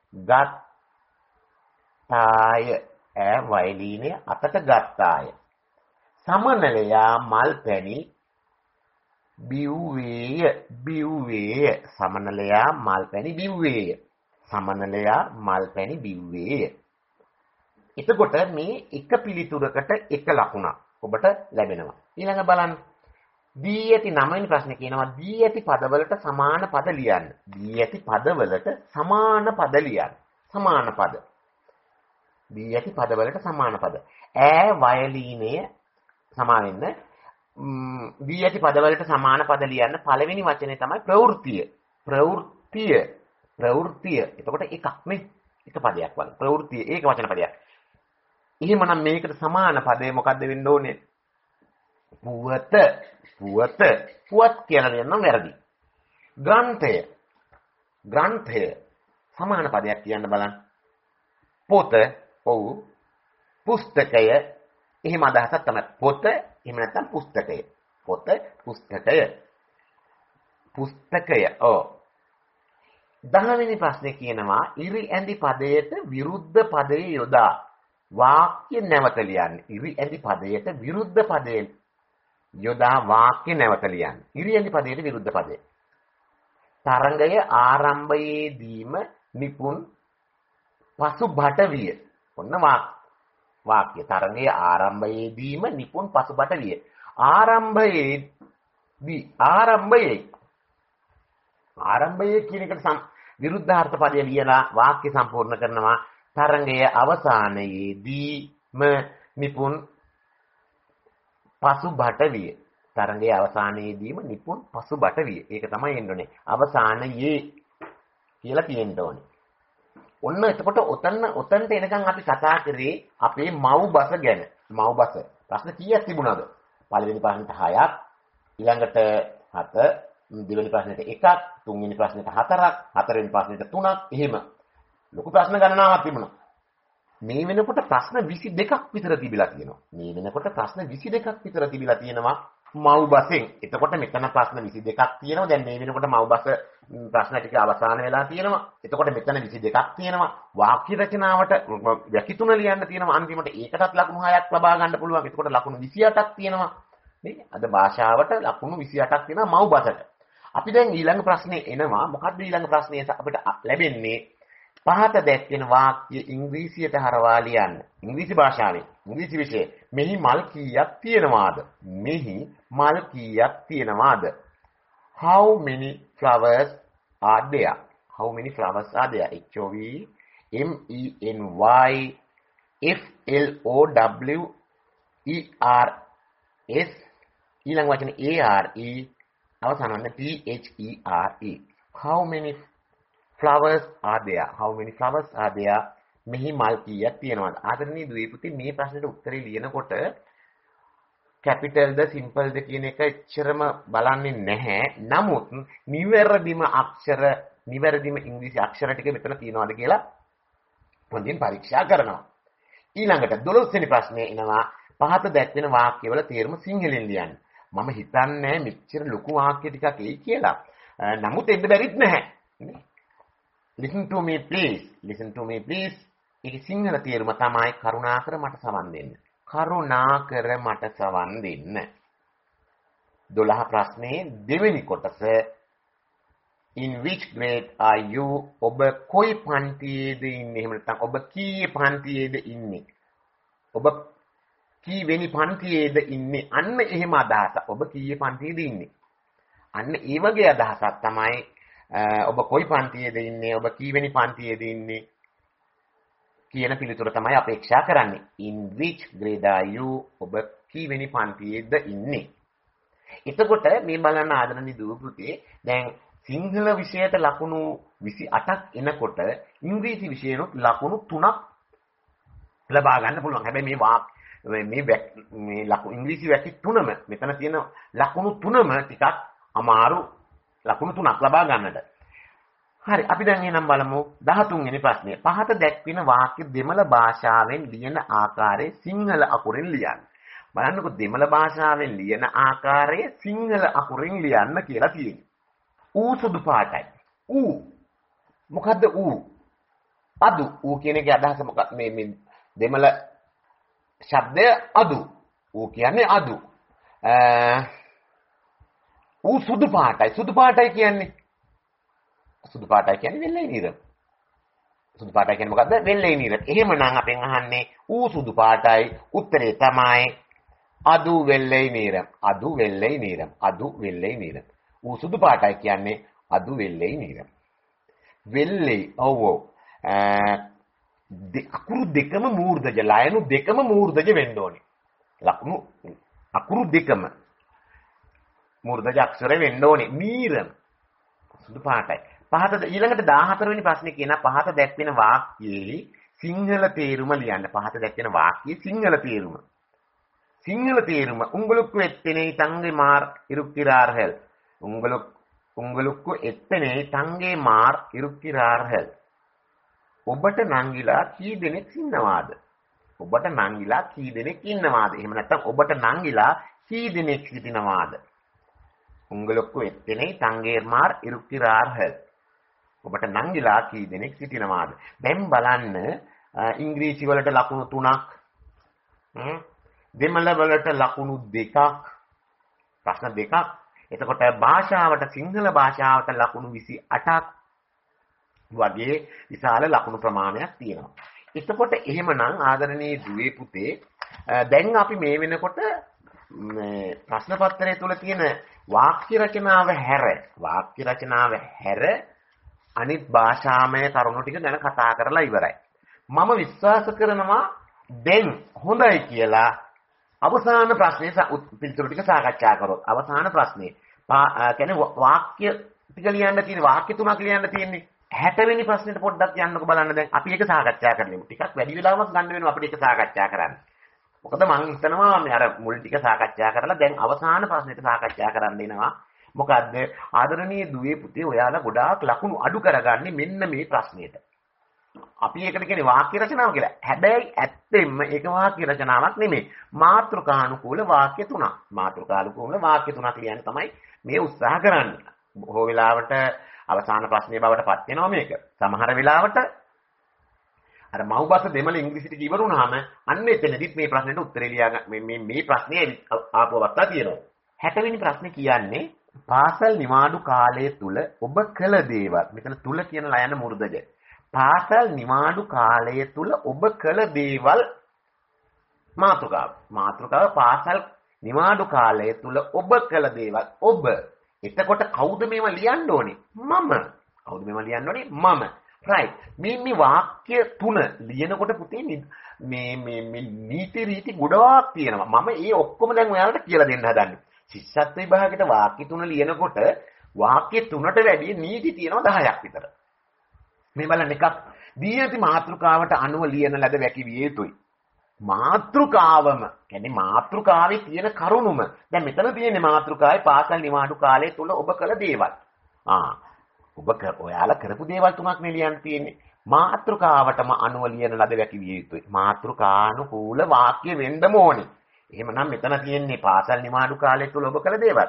ගත්තාය. වයලීනය අතට ගත්තාය. සමනලයා මල් පැණි බිව්වේය. සමනලයා මල් පැණි බිව්වේය. සමනලයා මල් පැණි බිව්වේය. එතකොට මේ එක පිළිතුරකට එක ලකුණක් ඔබට ලැබෙනවා. ඊළඟ බලන්න. දී ඇති 9 වෙනි ප්‍රශ්නේ කියනවා දී ඇති පදවලට සමාන පද ලියන්න. දී ඇති පදවලට සමාන පද ලියන්න. සමාන පද. දී ඇති පදවලට සමාන පද. වයලීනය සමා වෙන්න. දී ඇති පදවලට සමාන පද ලියන්න පළවෙනි වචනේ තමයි ප්‍රවෘත්තිය. ප්‍රවෘත්තිය. එතකොට එකක් නේ. එක පදයක් වගේ. ප්‍රවෘත්තිය ඒක වචන පදයක්. එහෙමනම් මේකට සමාන පදේ මොකද්ද වෙන්න ඕනේ? පුවත කියලා කියනනම් වැරදි. ග්‍රන්ථය සමාන පදයක් කියන්න බලන්න. පොත, ඔව්. පුස්තකය, එහෙම අදහසක් තමයි. පොත, එහෙම නැත්නම් පුස්තකය. පොත, පුස්තකය. ඔව්. 10 වෙනි ප්‍රශ්නේ කියනවා ඉරි ඇඳි පදයට විරුද්ධ පදයේ යොදා වාක්‍ය නැවත ලියන්න. ඉරි ඇඳි පදයට විරුද්ධ පදයේ යොදා වාක්‍ය නැවත ලියන්න. ඉරි ඇඳි පදයට විරුද්ධ පදය. තරංගය ආරම්භයේදීම නිපුන් පසුබට විය. ඔන්න වාක්‍ය. තරංගය ආරම්භයේදීම නිපුන් පසුබට විය. ආරම්භයේ කියන එකට විරුද්ධාර්ථ පදය ලියලා වාක්‍ය සම්පූර්ණ කරනවා. තරංගය අවසානයේදීම නිපුන් පසුබට විය. තරංගයේ අවසානයේදීම නිපුන් පසුබට විය. ඒක තමයි එන්න ඕනේ. අවසානයේ කියලා තියෙන්න ඕනේ. ඔන්න එතකොට ඔතනට එනකන් අපි කතා කරේ අපේ මව් බස ගැන. මව් බස. ප්‍රශ්න කීයක් තිබුණාද? පළවෙනි ප්‍රශ්නෙට 6ක්, ඊළඟට 7, දෙවෙනි ප්‍රශ්නෙට 1ක්, තුන්වෙනි ප්‍රශ්නෙට 4ක්, හතරවෙනි ප්‍රශ්නෙට 3ක්. එහෙම ලොකු ප්‍රශ්න ගණනාවක් තිබුණා. මේ වෙනකොට ප්‍රශ්න 22ක් විතර තිබිලා තියෙනවා. මව් බසෙන්. එතකොට මෙතන ප්‍රශ්න 22ක් තියෙනවා. දැන් මේ වෙනකොට මව් බස ප්‍රශ්න ටික අවසන් වෙලා තියෙනවා. එතකොට මෙතන 22ක් තියෙනවා. වාක්‍ය රචනාවට වැකි තුන ලියන්න තියෙනවා. අන්තිමට ඒකටත් ලකුණු 6ක් ලබා ගන්න පුළුවන්. එතකොට ලකුණු 28ක් තියෙනවා. නේ? අද භාෂාවට ලකුණු 28ක් තියෙනවා මව් බසට. අපි දැන් ඊළඟ ප්‍රශ්නේ එනවා. මොකද්ද ඊළඟ ප්‍රශ්නේ අපිට ලැබෙන්නේ? පහත දැක්වෙන වාක්‍ය ඉංග්‍රීසියට හරවා ලියන්න. ඉංග්‍රීසි භාෂාවේ ඉංග්‍රීසි විෂය. මෙහි මල් කීයක් තියෙනවාද? How many flowers are there? H O V M E N Y FLOWERS ඊළඟ වචනේ ARE අවසාන වචනේ THERE. How many flowers are there? How many flowers are there? මෙහි මල් කීයක් තියෙනවද? ආදරණීය දුවේ පුතේ මේ ප්‍රශ්නෙට උත්තරේ ලියනකොට capital ද simple ද කියන එක එච්චරම බලන්නේ නැහැ. නමුත් නිවැරදිම ඉංග්‍රීසි අක්ෂර ටික මෙතන තියෙනවද කියලා හොඳින් පරීක්ෂා කරනවා. ඊළඟට 12 වෙනි ප්‍රශ්නේ එනවා පහත දැක්වෙන වාක්‍යවල තේරුම සිංහලෙන් ලියන්න. මම හිතන්නේ මෙච්චර ලොකු වාක්‍ය ටිකක් එයි කියලා. නමුත් එන්න බැරිත් නැහැ. Listen to me please. Listen to me please. ඒකේ සිංහල තේරුම තමයි කරුණාකර මට සවන් දෙන්න. කරුණාකර මට සවන් දෙන්න. 12 ප්‍රශ්නේ දෙවෙනි කොටස In which grade are you? ඔබ කොයි පන්තියේද ඉන්නේ? එහෙම නැත්නම් ඔබ කීයේ පන්තියේද ඉන්නේ? ඔබ කීවෙනි පන්තියේද ඉන්නේ? අන්න එහෙම අදහස. ඔබ කීයේ පන්තියේද ඉන්නේ? අන්න ඒ වගේ අදහසක් තමයි ඔබ කොයි පන්තියේද ඉන්නේ? ඔබ කීවෙනි පන්තියේද ඉන්නේ? කියන පිළිතුර තමයි අපේක්ෂා කරන්නේ. In which grade are you? ඔබ කීවෙනි පන්තියේද ඉන්නේ? එතකොට මේ බලන්න ආදරණීය දුව පුතේ දැන් සිංහල විෂයට ලකුණු 28ක් එනකොට ඉංග්‍රීසි විෂයෙන්ොත් ලකුණු 3ක් ලබා ගන්න පුළුවන්. හැබැයි මේ ලකුණු ඉංග්‍රීසි වැටි 3ම මෙතන තියෙන ලකුණු 3ම ටිකක් අමාරු ලකුණු 3ක් ලබා ගන්නට. හරි අපි දැන් එහෙනම් බලමු 13 වෙනි ප්‍රශ්නය. පහත දැක්වෙන වාක්‍ය දෙමළ භාෂාවෙන් ලියන ආකාරයේ සිංහල අකුරින් ලියන්න. බලන්නකෝ දෙමළ භාෂාවෙන් ලියන ආකාරයේ සිංහල අකුරින් ලියන්න කියලා තියෙනවා. ඌ සුදු පාටයි. ඌ මොකද්ද ඌ? අදු. ඌ කියන එකේ අදහස මොකක්ද? මේ දෙමළ ශබ්දය අදු. ඌ කියන්නේ අදු. ඌ සුදු පාටයි. සුදු පාටයි කියන්නේ වෙල්ලයි නිරම්. සුදු පාටයි කියන්නේ මොකද්ද? වෙල්ලයි නිරම්. එහෙමනම් අපෙන් අහන්නේ ඌ සුදු පාටයි. උත්තරේ තමයි අදු වෙල්ලයි නිරම්. අදු වෙල්ලයි නිරම්. අදු වෙල්ලයි නිරම්. ඌ සුදු පාටයි කියන්නේ අදු වෙල්ලයි නිරම්. වෙල්ලයි ඔව් අකුරු දෙකම මූර්ධජ ලයනු දෙකම මූර්ධජ වෙන්න ඕනේ. ලකුණු අකුරු දෙකම මූර්ධජ අක්ෂර වෙන්න ඕනේ. නිරම් සුදු පාටයි. පහත ඊළඟට 14 වෙනි ප්‍රශ්නේ කියන පහත දැක්වෙන වාක්‍යයේ සිංහල තේරුම ලියන්න. පහත දැක්වෙන වාක්‍යයේ සිංහල තේරුම. உங்களுக்கு எத்தனை தங்கைமார் இருக்கிறார்கள்? உங்களுக்கு எத்தனை தங்கைமார் இருக்கிறார்கள்? ඔබට නංගිලා කී දෙනෙක් ඉන්නවාද? ඔබට නංගිලා කී දෙනෙක් ඉන්නවාද? එහෙම නැත්නම් ඔබට නංගිලා කී දෙනෙක් සිටිනවාද? உங்களுக்கு எத்தனை தங்கைமார் இருக்கிறார்கள்? ඔබට නංගිලා කී දෙනෙක් සිටිනවාද? දැන් බලන්න ඉංග්‍රීසි වලට ලකුණු 3ක් දෙමළ වලට ලකුණු 2ක් ප්‍රශ්න 2ක් එතකොට භාෂාවට සිංහල භාෂාවට ලකුණු 28ක් වගේ විශාල ලකුණු ප්‍රමාණයක් තියෙනවා. එතකොට එහෙමනම් ආදරණීය දුවේ පුතේ දැන් අපි මේ වෙනකොට ප්‍රශ්න පත්‍රය තුල තියෙන වාක්‍ය රචනාව හැර අනිත් භාෂාමය කරුණු ටික ගැන කතා කරලා ඉවරයි. මම විශ්වාස කරනවා දැන් හොඳයි කියලා අවසාන ප්‍රශ්නේ පිළිතුරු ටික සාකච්ඡා කරොත්. අවසාන ප්‍රශ්නේ කියන්නේ වාක්‍ය ටික ලියන්න තියෙන වාක්‍ය 3ක් ලියන්න තියෙන්නේ. 60 වෙනි ප්‍රශ්නෙට පොඩ්ඩක් යන්නකෝ බලන්න දැන් අපි ඒක සාකච්ඡා කරමු. ටිකක් වැඩි වෙලාවක් ගන්න වෙනවා අපිට ඒක සාකච්ඡා කරන්න. මොකද මම හිතනවා මේ අර මුල් ටික සාකච්ඡා කරලා දැන් අවසාන ප්‍රශ්නෙට සාකච්ඡා කරන්න එනවා. මොකද්ද? ආදරණීය දුවේ පුතේ ඔයාලා ගොඩාක් ලකුණු අඩු කරගන්නේ මෙන්න මේ ප්‍රශ්නෙට. අපි ඒකට කියන්නේ වාක්‍ය රචනාව කියලා. හැබැයි ඇත්තෙන්ම ඒක වාක්‍ය රචනාවක් නෙමෙයි. මාතෘකානුකූල වාක්‍ය තුනක්. මාතෘකානුකූල වාක්‍ය තුනක් ලියන්න තමයි මේ උත්සාහ කරන්නේ. බොහෝ වෙලාවට අවසාන ප්‍රශ්නය බවට පත් වෙනවා මේක. සමහර වෙලාවට අර මව්බස දෙමළ ඉංග්‍රීසියට ඉවරුනහම අන්න එතනදිත් මේ ප්‍රශ්නෙට උත්තරේ ලියා මේ ප්‍රශ්නේ ආපු අවස්ථා තියෙනවා. 60 වෙනි ප්‍රශ්නේ කියන්නේ පාසල් නිවාඩු කාලය තුල ඔබ කළ දේවල්. මෙතන තුල කියන ලයන මුර්ධජ. පාසල් නිවාඩු කාලය තුල ඔබ කළ දේවල් මාතෘකාව පාසල් නිවාඩු කාලය තුල ඔබ කළ දේවල්. ඔබ එතකොට කවුද මේව ලියන්න ඕනේ? මම. කවුද මේව ලියන්න ඕනේ? මම. right. මේ වාක්‍ය තුන ලියනකොට පුතේ මේ නීති රීති ගොඩාක් තියෙනවා. මම ඒ ඔක්කොම දැන් ඔයාලට කියලා දෙන්න හදන්නේ. ශිෂ්‍යත්ව විභාගයට වාක්‍ය තුන ලියනකොට වාක්‍ය තුනට වැඩිය නීති තියෙනවා 10ක් විතර. මේ බලන්න එකක් දී ඇති මාතෘකාවට අනුව ලියන ලද වැකි විය යුතුයි. මාතෘකාවම කියන්නේ මාතෘකාවේ තියෙන කරුණුම. දැන් මෙතන තියෙන්නේ මාතෘකාවේ පාසල් නිවාඩු කාලය තුල ඔබ කළ දේවල්. ඔයාලා කරපු දේවල් තුනක් නේ ලියන්න තියෙන්නේ. මාතෘකාවටම අනුව ලියන ලද වැකි විය යුතුයි. මාතෘකානුකූල වාක්‍ය වෙන්නම ඕනේ. එහෙමනම් මෙතන තියෙන්නේ පාසල් නිවාඩු කාලය තුල ඔබ කළ දේවල්.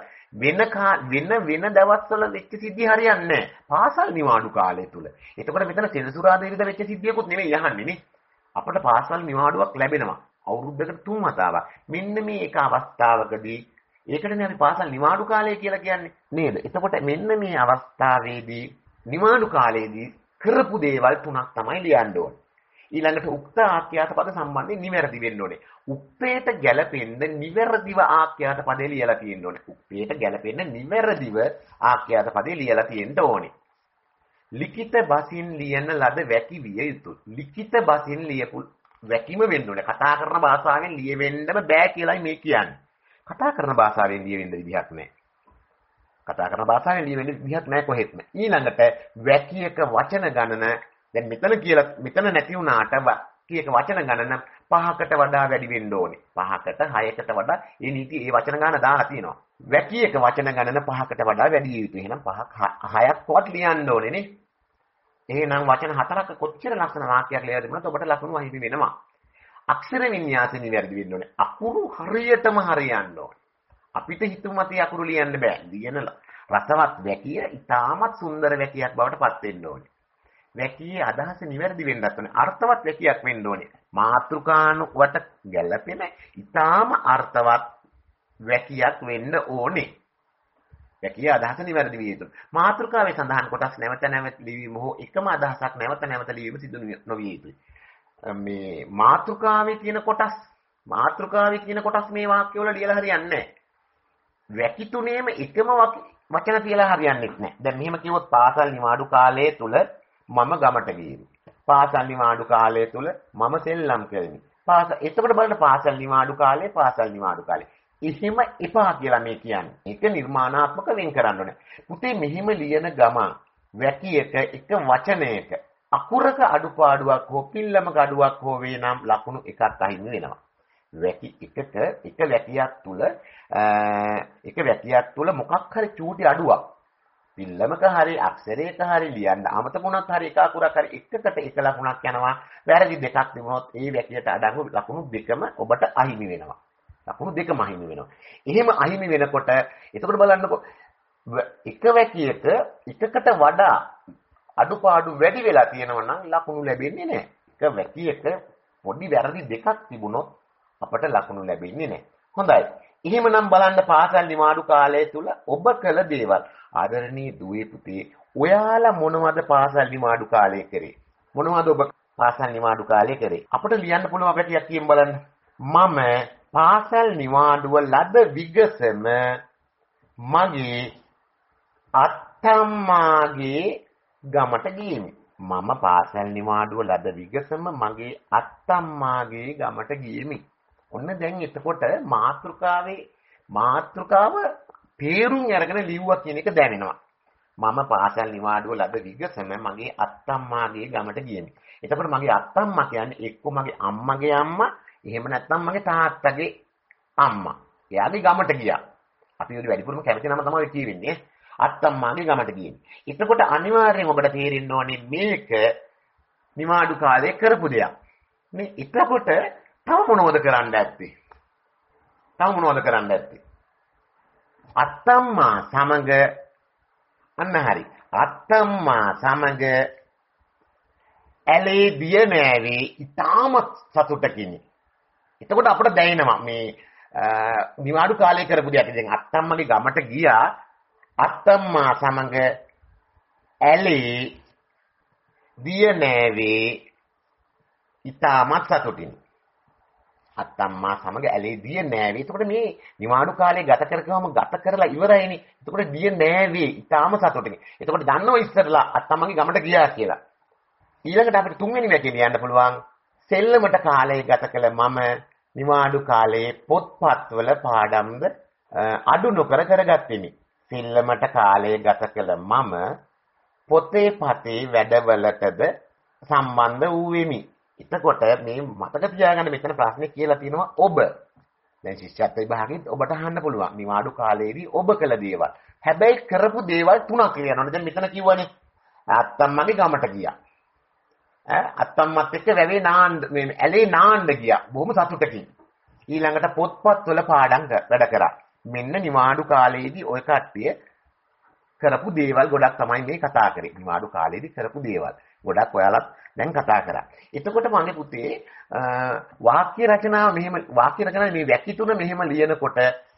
වෙන දවස්වල වෙච්ච සිද්ධි හරියන්නේ නැහැ. පාසල් නිවාඩු කාලය තුල. එතකොට මෙතන සෙනසුරාදා ඉරිදා වෙච්ච සිද්ධියකුත් නෙමෙයි අහන්නේ නේ. අපට පාසල් නිවාඩුවක් ලැබෙනවා. අවුරුද්දකට 3 වතාවක්. මෙන්න මේ එක අවස්ථාවකදී ඒකටනේ අපි පාසල් නිවාඩු කාලය කියලා කියන්නේ නේද? එතකොට මෙන්න මේ අවස්ථාවේදී නිවාඩු කාලයේදී කරපු දේවල් තුනක් තමයි ලියන්න ඕනේ. ඊළඟට උක්ත ආඛ්‍යාත පද සම්බන්ධයෙන් නිවැරදි වෙන්න ඕනේ. උක්තයට ගැලපෙන්න නිවැරදිව ආඛ්‍යාත පදේ ලියලා තියෙන්න ඕනේ. උක්තයට ගැලපෙන්න නිවැරදිව ආඛ්‍යාත පදේ ලියලා තියෙන්න ඕනේ. ලිඛිත බසින් ලියන ලද වැකි විය යුතුයි. ලිඛිත බසින් ලියපු වැකිම වෙන්න ඕනේ. කතා කරන භාෂාවෙන් ලියවෙන්නම බෑ කියලායි මේ කියන්නේ. කතා කරන භාෂාවෙන් ලියවෙන්න විදිහක් නැහැ. කතා කරන භාෂාවෙන් ලියවෙන්න විදිහක් නැහැ කොහෙත්ම. ඊළඟට වැකියක වචන ගණන දැන් මෙතන නැති වුණාට වැකියක වචන ගණන 5කට වඩා වැඩි වෙන්න ඕනේ. 5කට 6කට වඩා ඒ නීති ඒ වචන ගණන දාලා තියෙනවා. වැකියක වචන ගණන 5කට වඩා වැඩි යුතුයි. එහෙනම් 5ක් 6ක්වත් ලියන්න ඕනේ නේ. එහෙනම් වචන 4ක කොච්චර ලස්සන වාක්‍යයක් ලියලා තිබුණත් ඔබට ලකුණු අහිමි වෙනවා. අක්ෂර වින්‍යාසෙ නිවැරදි වෙන්න ඕනේ. අකුරු හරියටම හරියන්න ඕනේ. අපිට හිතුමතේ අකුරු ලියන්න බෑ. ලියන රසවත් වැකිය ඉතාමත් සුන්දර වැකියක් බවට පත් වෙන්න ඕනේ. වැකියේ අදහස නිවැරදි වෙන්නත් ඕනේ. අර්ථවත් වැකියක් වෙන්න ඕනේ. මාතෘකානුවට ගැලපෙන ඉතාම අර්ථවත් වැකියක් වෙන්න ඕනේ. වැකිය අදහස නිවැරදි විය යුතුයි. මාතෘකාවේ සඳහන් කොටස් නැවත නැවත ලිවීම හෝ එකම අදහසක් නැවත නැවත ලිවීම සිදු නොවිය යුතුයි. මේ මාතෘකාවේ තියෙන කොටස් මේ වාක්‍යවල ලියලා හරියන්නේ නැහැ. වැකි තුනේම එකම වචන තියලා හරියන්නේ නැහැ. දැන් මෙහෙම කිව්වොත් පාසල් නිවාඩු කාලයේ තුල මම ගමට ගියෙමි. පාසල් නිවාඩු කාලය තුල මම සෙල්ලම් කළෙමි. එතකොට බලන්න පාසල් නිවාඩු කාලේ. එහෙම එපා කියලා මේ කියන්නේ. ඒක නිර්මාණාත්මක වෙන් කරන්න ඕනේ. පුතේ මෙහෙම ලියන ගමන් වැකියක එක වචනයක අකුරක අඩුපාඩුවක් හෝ පිල්ලමක අඩුවක් හෝ වේ නම් ලකුණු එකක් අහිමි වෙනවා. වැකි එකක එක වැකියක් තුල මොකක් හරි චූටි අඩුවක් පිල්ලමක හරි අක්ෂරයක හරි ලියන්න අමතකුණත් හරි එක අකුරක් හරි එකකට එක ලකුණක් යනවා. වැරදි දෙකක් තිබුණොත් ඒ වැකියට අඩංගු ලකුණු දෙකම ඔබට අහිමි වෙනවා. එහෙම අහිමි වෙනකොට එතකොට බලන්නකො එක වැකියක එකකට වඩා අඩුපාඩු වැඩි වෙලා තියෙනවා නම් ලකුණු ලැබෙන්නේ නැහැ. එක වැකියක පොඩි වැරදි දෙකක් තිබුණොත් අපට ලකුණු ලැබෙන්නේ නැහැ. හොඳයි. එහෙමනම් බලන්න පාසල් නිවාඩු කාලය තුල ඔබ කළ දේවල්. ආදරණීය දුවේ පුතේ, ඔයාලා මොනවද පාසල් නිවාඩු කාලේ කරේ? මොනවද ඔබ පාසල් නිවාඩු කාලේ කරේ? අපිට ලියන්න පුළුවන් අපිට ටිකක් කියන්න බලන්න. මම පාසල් නිවාඩුව ලද විගසම මගේ අත්තම්මාගේ ගමට ගියෙමි. මම පාසල් නිවාඩුව ලද විගසම මගේ අත්තම්මාගේ ගමට ගියෙමි. ඔන්න දැන් එතකොට මාතෘකාව තේරුම් අරගෙන ලිව්වා කියන එක දැනෙනවා. මම පාසල් නිවාඩුව ලද විගසම මගේ අත්තම්මාගේ ගමට ගියෙමි. එතකොට මගේ අත්තම්මා කියන්නේ එක්ක මගේ අම්මගේ අම්මා, එහෙම නැත්නම් මගේ තාත්තගේ අම්මා. එයාගේ ගමට ගියා. අපි උඩ වැඩිපුරම කැමති නම තමයි කියවෙන්නේ. අත්තම්මාගේ ගමට ගියේ. එතකොට අනිවාර්යෙන් ඔබට තේරෙන්න ඕනේ මේක නිවාඩු කාලේ කරපු දෙයක්. මේ එතකොට තව මොනවද කරන්න ඇත්තේ? අත්තම්මා සමග අන්න හරි. අත්තම්මා සමග ඇලේ දිය නෑවේ ඉතාමත් සතුටකිනි. එතකොට අපිට දැනෙනවා මේ නිවාඩු කාලේ කරපු දෙයක්. දැන් අත්තම්මගේ ගමට ගියා. අත්තම්මා සමග ඇලේ දිය නෑවේ ඉතාමත් සතුටින්. අත්තම්මා සමග ඇලේ දිය නෑවේ. එතකොට මේ නිවාඩු කාලේ ගත කරලා ඉවරයිනේ. එතකොට දිය නෑවේ ඉතාම සතුටින්. එතකොට දන්නව ඉස්සරලා අත්තම්මගේ ගමට ගියා කියලා. ඊළඟට අපිට තුන්වෙනි වැකේ ලියන්න පුළුවන් සෙල්ලමට කාලය ගත කළ මම නිවාඩු කාලයේ පොත්පත්වල පාඩම්ද අඩු නොකර කරගත්තෙමි. සෙල්ලමට කාලය ගත කළ මම පොතේ පතේ වැඩවලටද සම්බන්ධ වූ වෙමි. එතකොට මේ මතක තියාගන්න මෙතන ප්‍රශ්නේ කියලා තියෙනවා ඔබ. දැන් ශිෂ්‍යත්ව විභාගෙත් ඔබට අහන්න පුළුවන්. නිවාඩු කාලයේදී ඔබ කළ දේවල්. හැබැයි කරපු දේවල් තුනක් කියනවනේ. දැන් මෙතන කිව්වනේ අත්තම්මගේ ගමට ගියා. අත්තම්මත් එක්ක වැවේ නාන්න මේ ඇලේ නාන්න ගියා. බොහොම සතුටකින්. ඊළඟට පොත්පත්වල පාඩම් වැඩ කරා. මෙන්න නිවාඩු කාලයේදී ඔය කට්ටිය කරපු දේවල් ගොඩක් තමයි මේ කතා කරේ. නිවාඩු කාලයේදී කරපු දේවල්. ගොඩක් ඔයාලත් දැන් කතා කරා. එතකොට මගේ පුතේ වාක්‍ය රචනාව මෙහෙම වාක්‍ය රචනාවේ මේ වැකි තුන මෙහෙම ලියනකොට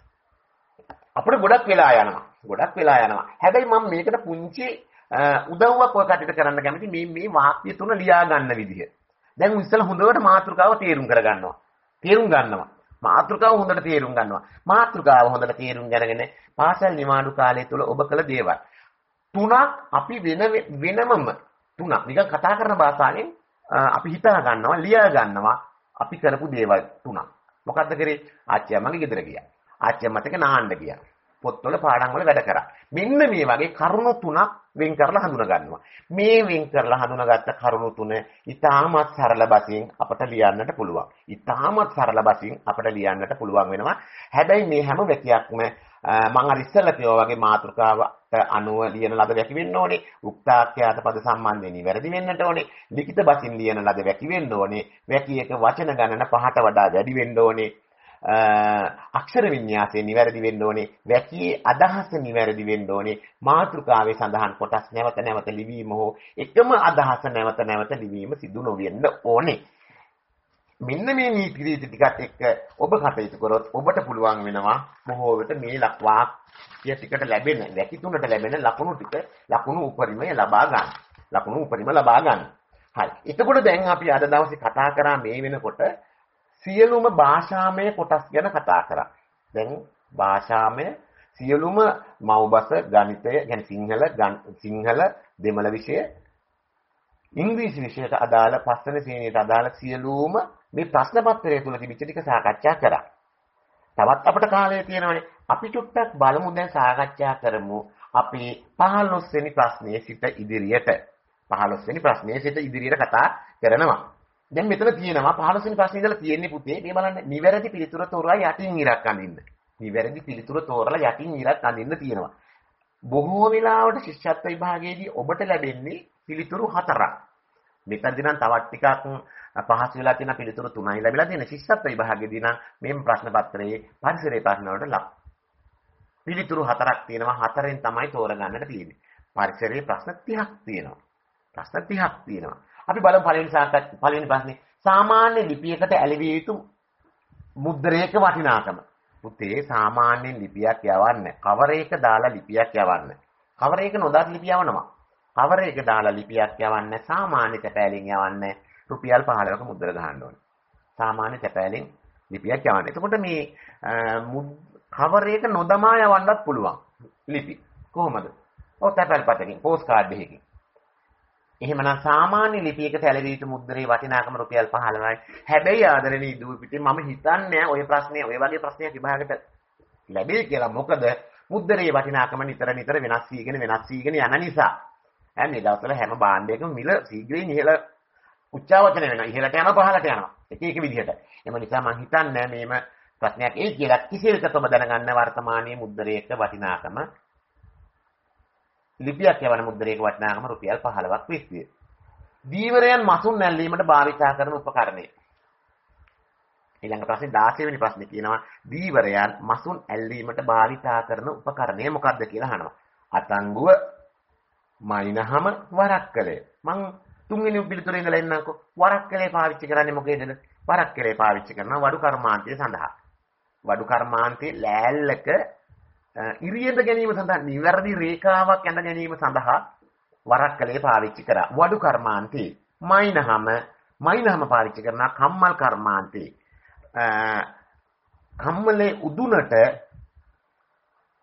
අපිට ගොඩක් වෙලා යනවා. ගොඩක් වෙලා යනවා. හැබැයි මම මේකට පුංචි උදව්වක් ඔය කටට කරන්න කැමති මේ වාක්‍ය තුන ලියා ගන්න විදිහ. දැන් ඉස්සෙල්ලා හොඳට මාතෘකාව තේරුම් කරගන්නවා. තේරුම් ගන්නවා. මාතෘකාව හොඳට තේරුම් ගන්නවා. මාතෘකාව හොඳට තේරුම් ගන්නගෙන පාසල් නිවාඩු කාලය තුල ඔබ කළ දේවල් තුනක් අපි වෙනමම තුනක් නිකන් කතා කරන භාෂාවෙන් අපි හිතා ගන්නවා, ලියා ගන්නවා අපි කරපු දේවල් තුනක්. මොකද්ද කරේ? ආච්චියා මගේ ගෙදර ගියා. ආච්චියා මතක නාන්න ගියා. පොත්වල පාඩම් වල වැඩ කරා. මෙන්න මේ වගේ කරුණු තුනක් වෙන් කරලා හඳුනා ගන්නවා. මේ වෙන් කරලා හඳුනාගත්ත කරුණු තුන ඉතාමත් සරල බසින් අපට ලියන්නට පුළුවන්. ඉතාමත් සරල බසින් අපට ලියන්නට පුළුවන් වෙනවා. හැබැයි මේ හැම වැකියක්ම මම අර ඉස්සෙල්ලා කිව්වා වගේ මාතෘකාවට අනුව ලියන ලද වැකි වෙන්න ඕනේ. උක්තාක්ෂයාත පද සම්බන්ධයෙන් නිවැරදි වෙන්නට ඕනේ. ලිඛිත බසින් ලියන ලද වැකි වෙන්න ඕනේ. වැකි එක වචන ගණන 5ට වඩා වැඩි වෙන්න ඕනේ. අක්ෂර වින්‍යාසය නිවැරදි වෙන්න ඕනේ. වැකියේ අදහස නිවැරදි වෙන්න ඕනේ. මාතෘකාවේ සඳහන් කොටස් නැවත නැවත ලිවීම හෝ එකම අදහස නැවත නැවත ලිවීම සිදු නොවෙන්න ඕනේ. මෙන්න මේ නීති රීති ටිකත් එක්ක ඔබ කටයුතු කරොත් ඔබට පුළුවන් වෙනවා බොහෝ විට මේ වාක්‍ය ටිකට ලැබෙන වැකි තුනට ලැබෙන ලකුණු උපරිමය ලබා ගන්න. ලකුණු උපරිම ලබා ගන්න. හරි. එතකොට දැන් අපි අද දවසේ කතා කරා මේ වෙනකොට සියලුම භාෂාමය කොටස් ගැන කතා කරා. දැන් භාෂාමය සියලුම මව්බස ගණිතය කියන්නේ සිංහල දෙමළ විෂය ඉංග්‍රීසි විෂයට අදාළ පස්වන ශ්‍රේණියට අදාළ සියලුම මේ ප්‍රශ්න පත්‍රය තුල තිබිච්ච ටික සාකච්ඡා කරා. තවත් අපිට කාලය තියෙනවානේ. අපි චුට්ටක් බලමු දැන් සාකච්ඡා කරමු අපි 15 වෙනි ප්‍රශ්නයේ සිට ඉදිරියට. 15 වෙනි ප්‍රශ්නයේ සිට ඉදිරියට කතා කරනවා. දැන් මෙතන තියෙනවා 15 වෙනි ප්‍රශ්නේ ඉඳලා තියෙන්නේ පුතේ මේ බලන්න නිවැරදි පිළිතුර තෝරලා යටින් ඉරක් අඳින්න. නිවැරදි පිළිතුර තෝරලා යටින් ඉරක් අඳින්න තියෙනවා. බොහෝ වෙලාවට ශිෂ්‍යත්ව විභාගයේදී ඔබට ලැබෙන්නේ පිළිතුරු 4ක්. මෙතනදී නම් තවත් ටිකක් පහසු වෙලා තියෙන පිළිතුරු 3යි ලැබිලා තියෙන. ශිෂ්‍යත්ව විභාගයේදී නම් මේ ප්‍රශ්න පත්‍රයේ පරිසරයේ ප්‍රශ්න වලට පිළිතුරු 4ක් තියෙනවා. 4ෙන් තමයි තෝරගන්නට තියෙන්නේ. පරිසරයේ ප්‍රශ්න 30ක් තියෙනවා. ප්‍රශ්න 30ක් තියෙනවා. අපි බලමු පළවෙනි ප්‍රශ්නේ. සාමාන්‍ය ලිපියකට ඇලවිය යුතු මුද්‍රයක වටිනාකම. පුතේ සාමාන්‍ය ලිපියක් යවන්න. කවර එක දාලා ලිපියක් යවන්න. කවර එක නොදාලා ලිපිය යවනවා. කවර එක දාලා ලිපියක් යවන්න සාමාන්‍ය තැපෑලෙන් යවන්න රුපියල් 15ක මුද්‍ර ගහන්න ඕනේ. සාමාන්‍ය තැපෑලෙන් ලිපියක් යවන්න. එතකොට මේ කවර එක නොදමා යවන්නත් පුළුවන්. ලිපි. කොහොමද? ඔව් තැපෑල් පතකින් පෝස්ට් කාඩ් එකකින්. එහෙමනම් සාමාන්‍ය ලිපියකට ඇලවිය යුතු මුද්‍රේ වටිනාකම රුපියල් 15යි. හැබැයි ආදරණීය දූ පිටින් මම හිතන්නේ ඔය ප්‍රශ්නේ ඔය වගේ ප්‍රශ්නයක් විභාගයට ලැබෙයි කියලා. මොකද මුද්‍රේ වටිනාකම නිතර වෙනස් වීගෙන යන නිසා. මේ දවස්වල හැම භාණ්ඩයකම මිල ශීඝ්‍රයෙන් ඉහළ උච්චාවචන වෙනවා. ඉහළට යනවා පහළට යනවා. එක විදිහට. එම නිසා මම හිතන්නේ මේම ප්‍රශ්නයක් ඒ කියලා කිසිවෙකට ඔබ දැනගන්න වර්තමානයේ මුද්‍රයක වටිනාකම ලිපියක් යවන මුද්‍රයක වටිනාකම රුපියල් 15ක් විශ්තිය. දීවරයන් මසුන් නැල්ලීමට භාවිතා කරන උපකරණය. ඊළඟ ප්‍රශ්නේ 16 වෙනි ප්‍රශ්නේ කියනවා දීවරයන් මසුන් ඇල්ලීමට භාවිතා කරන උපකරණය මොකක්ද කියලා අහනවා. අතංගුව, මයින්හම, වරක්කලය. මං තුන්වෙනි පිළිතුරේ ඉඳලා එන්නම්කෝ. වරක්කලේ පාවිච්චි කරන්නේ මොකේදද? වරක්කලේ පාවිච්චි කරනවා වඩු කර්මාන්තය සඳහා. වඩු කර්මාන්තයේ ලෑල්ලක ඉරියඳ ගැනීම සඳහා නිවැරදි රේඛාවක් ඇඳ ගැනීම සඳහා වරක්කලේ පාවිච්චි කරා. වඩු කර්මාන්තේ. මයින්හම පාවිච්චි කරනවා කම්මල් කර්මාන්තේ. කම්මලේ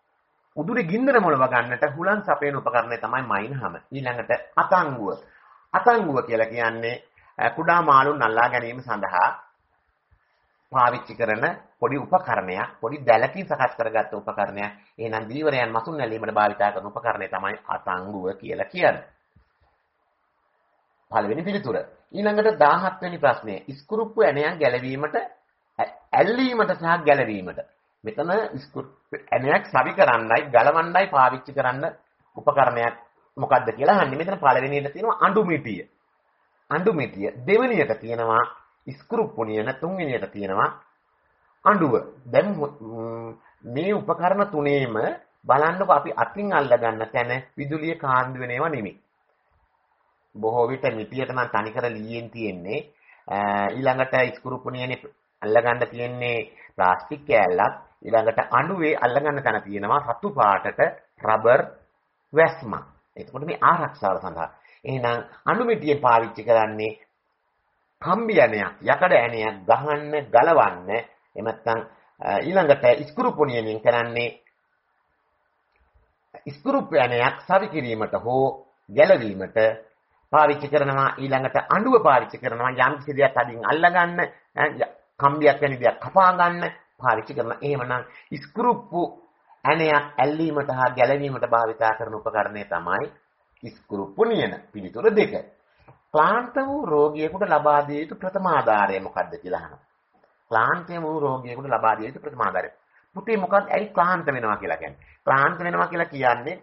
උදුරේ ගින්දර මොලව ගන්නට හුලන් සපයන උපකරණය තමයි මයින්හම. ඊළඟට අතංගුව. අතංගුව කියලා කියන්නේ කුඩා මාළුන් අල්ලා ගැනීම සඳහා පාවිච්චි කරන පොඩි උපකරණයක්, පොඩි දැලකින් සකස් කරගත්ත උපකරණයක්. එහෙනම් දීවරයන් මසුන් නැලීමට භාවිත කරන උපකරණය තමයි අතංගුව කියලා කියන්නේ. පළවෙනි පිළිතුර. ඊළඟට 17 වෙනි ප්‍රශ්නය. ඉස්කුරුප්පු ඇණයක් ගැලවීමට, ඇල්ලීමට සහ ගැලවීමට. මෙතන ඉස්කුරුප්පු ඇණයක් සවි කරන්නයි, ගලවන්නයි පාවිච්චි කරන්න උපකරණයක් මොකක්ද කියලා අහන්නේ. මෙතන පළවෙනියට තියෙනවා අඬු මිටිය. අඬු මිටිය. දෙවෙනියට තියෙනවා ඉස්කුරුප්පු නියන, තුන්වෙනියට තියෙනවා අඬුව. දැන් මේ උපකරණ තුනේම බලන්නකො අපි අතින් අල්ල ගන්න තැන විදුලිය කාන්දු වෙනේව නෙමෙයි. බොහෝ විට මිටියට නම් තනිකර ලීයෙන් තියෙන්නේ. ඊළඟට ඉස්කුරුප්පු නියනේ අල්ල ගන්න තියෙන්නේ ප්ලාස්ටික් කෑල්ලක්. ඊළඟට අඬුවේ අල්ල ගන්න තැන තියෙනවා රතු පාටට රබර් වැස්මක්. එතකොට මේ ආරක්ෂාව සඳහා. එහෙනම් අඬු මිටියෙන් පාවිච්චි කරන්නේ කම්බි ඇණයක්, යකඩ ඇණයක් ගහන්න, ගලවන්න. එහෙම නැත්නම් ඊළඟට ඉස්කුරුප්පු නියනෙන් කරන්නේ ඉස්කුරුප්පු ඇණයක් සවි කිරීමට හෝ ගැලවීමට පාවිච්චි කරනවා. ඊළඟට අඬුව පාවිච්චි කරනවා යම් කිසි දෙයක් අදින් අල්ලගන්න, කම්බියක් වැනි දෙයක් කපා ගන්න පාවිච්චි කරනවා. එහෙමනම් ඉස්කුරුප්පු ඇණයක් ඇල්ලීමට හා ගැලවීමට භාවිතා කරන උපකරණය තමයි ඉස්කුරුප්පු නියන. පිළිතුර 2. ක්ලාන්ත වූ රෝගියෙකුට ලබා දිය යුතු ප්‍රථම ආධාරය මොකක්ද කියලා අහනවා. ක්ලාන්ත වූ රෝගියෙකුට ලබා දිය යුතු ප්‍රථම ආධාරය. පුතේ මොකක්ද? ඇයි ක්ලාන්ත වෙනවා කියලා කියන්නේ? ක්ලාන්ත වෙනවා කියලා කියන්නේ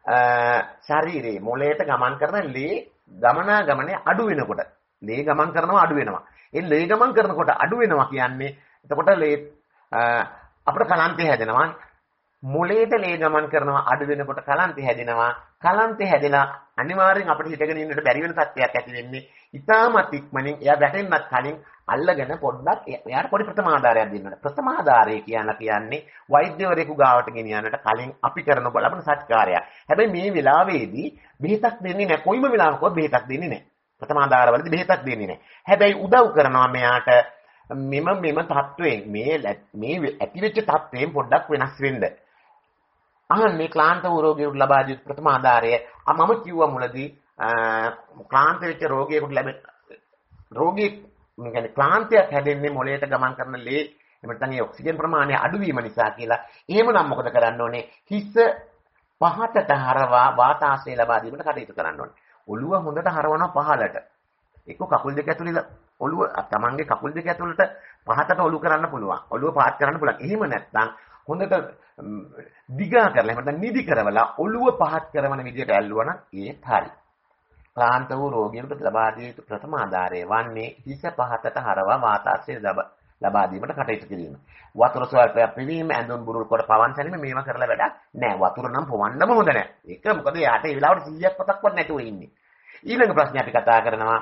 ශරීරයේ මොළයට ගමන් කරන ලේ ගමනාගමනය අඩු වෙනකොට. ලේ ගමන් කරනවා අඩු වෙනවා. ඒ ලේ ගමන් කරනකොට අඩු වෙනවා කියන්නේ එතකොට ලේ අපිට කලන්තය හැදෙනවා. මොළයට ලේ ගමන් කරනවා අඩු වෙනකොට කලන්තය හැදෙනවා. කලන්තය හැදෙලා අනිවාර්යෙන් අපිට හිටගෙන ඉන්නට බැරි වෙන තත්ත්වයක් ඇති වෙන්නේ. ඊටමත් ඉක්මනින් එයා වැටෙන්නත් කලින් අල්ලගෙන පොඩ්ඩක් එයාට පොඩි ප්‍රථම ආධාරයක් දෙන්න ඕනේ. ප්‍රථම ආධාරය කියන්නේ වෛද්‍යවරයෙකු ගාවට ගෙනියන්නට කලින් අපි කරන බලපන සත්කාරයක්. හැබැයි මේ වෙලාවේදී බෙහෙතක් දෙන්නේ නැහැ. කොයිම වෙලාවකවත් බෙහෙතක් දෙන්නේ නැහැ. ප්‍රථම ආධාරවලදී බෙහෙතක් දෙන්නේ නැහැ. හැබැයි උදව් කරනවා මෙයාට මෙම තත්වයෙන් මේ ඇතිවෙච්ච තත්වයෙන් පොඩ්ඩක් වෙනස් වෙන්න. අහන්නේ ක්ලාන්ත වූ රෝගියෙකුට ලබා දිය යුතු ප්‍රථම ආධාරය. මම කිව්වා මුලදී ක්ලාන්ත වෙච්ච රෝගියෙකුට ලැබෙන රෝගී කියන්නේ ක්ලාන්තයක් හැදෙන්නේ මොළයට ගමන් කරන ලේ එහෙම නැත්නම් ඒ ඔක්සිජන් ප්‍රමාණය අඩු වීම නිසා කියලා. එහෙමනම් මොකද කරන්න ඕනේ? හිස පහතට හරවා වාතාශ්‍රය ලබා දීමට කටයුතු කරන්න ඕනේ. ඔළුව හොඳට හරවනවා පහළට. එක්ක කකුල් දෙක ඇතුළේ ඔළුව තමන්ගේ කකුල් දෙක ඇතුළට පහතට ඔලු කරන්න පුළුවන්. ඔළුව පහත් කරන්න පුළුවන්. එහෙම නැත්නම් හොඳට දිගා කරලා එහෙම නැත්නම් නිදි කරවලා ඔළුව පහත් කරන විදිහට ඇල්ලුවා නම් ඒත් හරි. ක්ලාන්ත වූ රෝගියෙකුට ලබා දිය යුතු ප්‍රථම ආධාරය වන්නේ හිස පහතට හරවා වාතාශ්‍රය ලබා දීමට කටයුතු කිරීම. වතුර ස්වල්පයක් පිවීම, ඇඳුම් බුරුල් කොට පවන් සැලීම මේවා කරලා වැඩක් නෑ. වතුර නම් පොවන්නම හොඳ නෑ. ඒක මොකද යාට ඒ වෙලාවට 100ක් පතක්වත් නැතුව ඉන්නේ. ඊළඟ ප්‍රශ්නේ අපි කතා කරනවා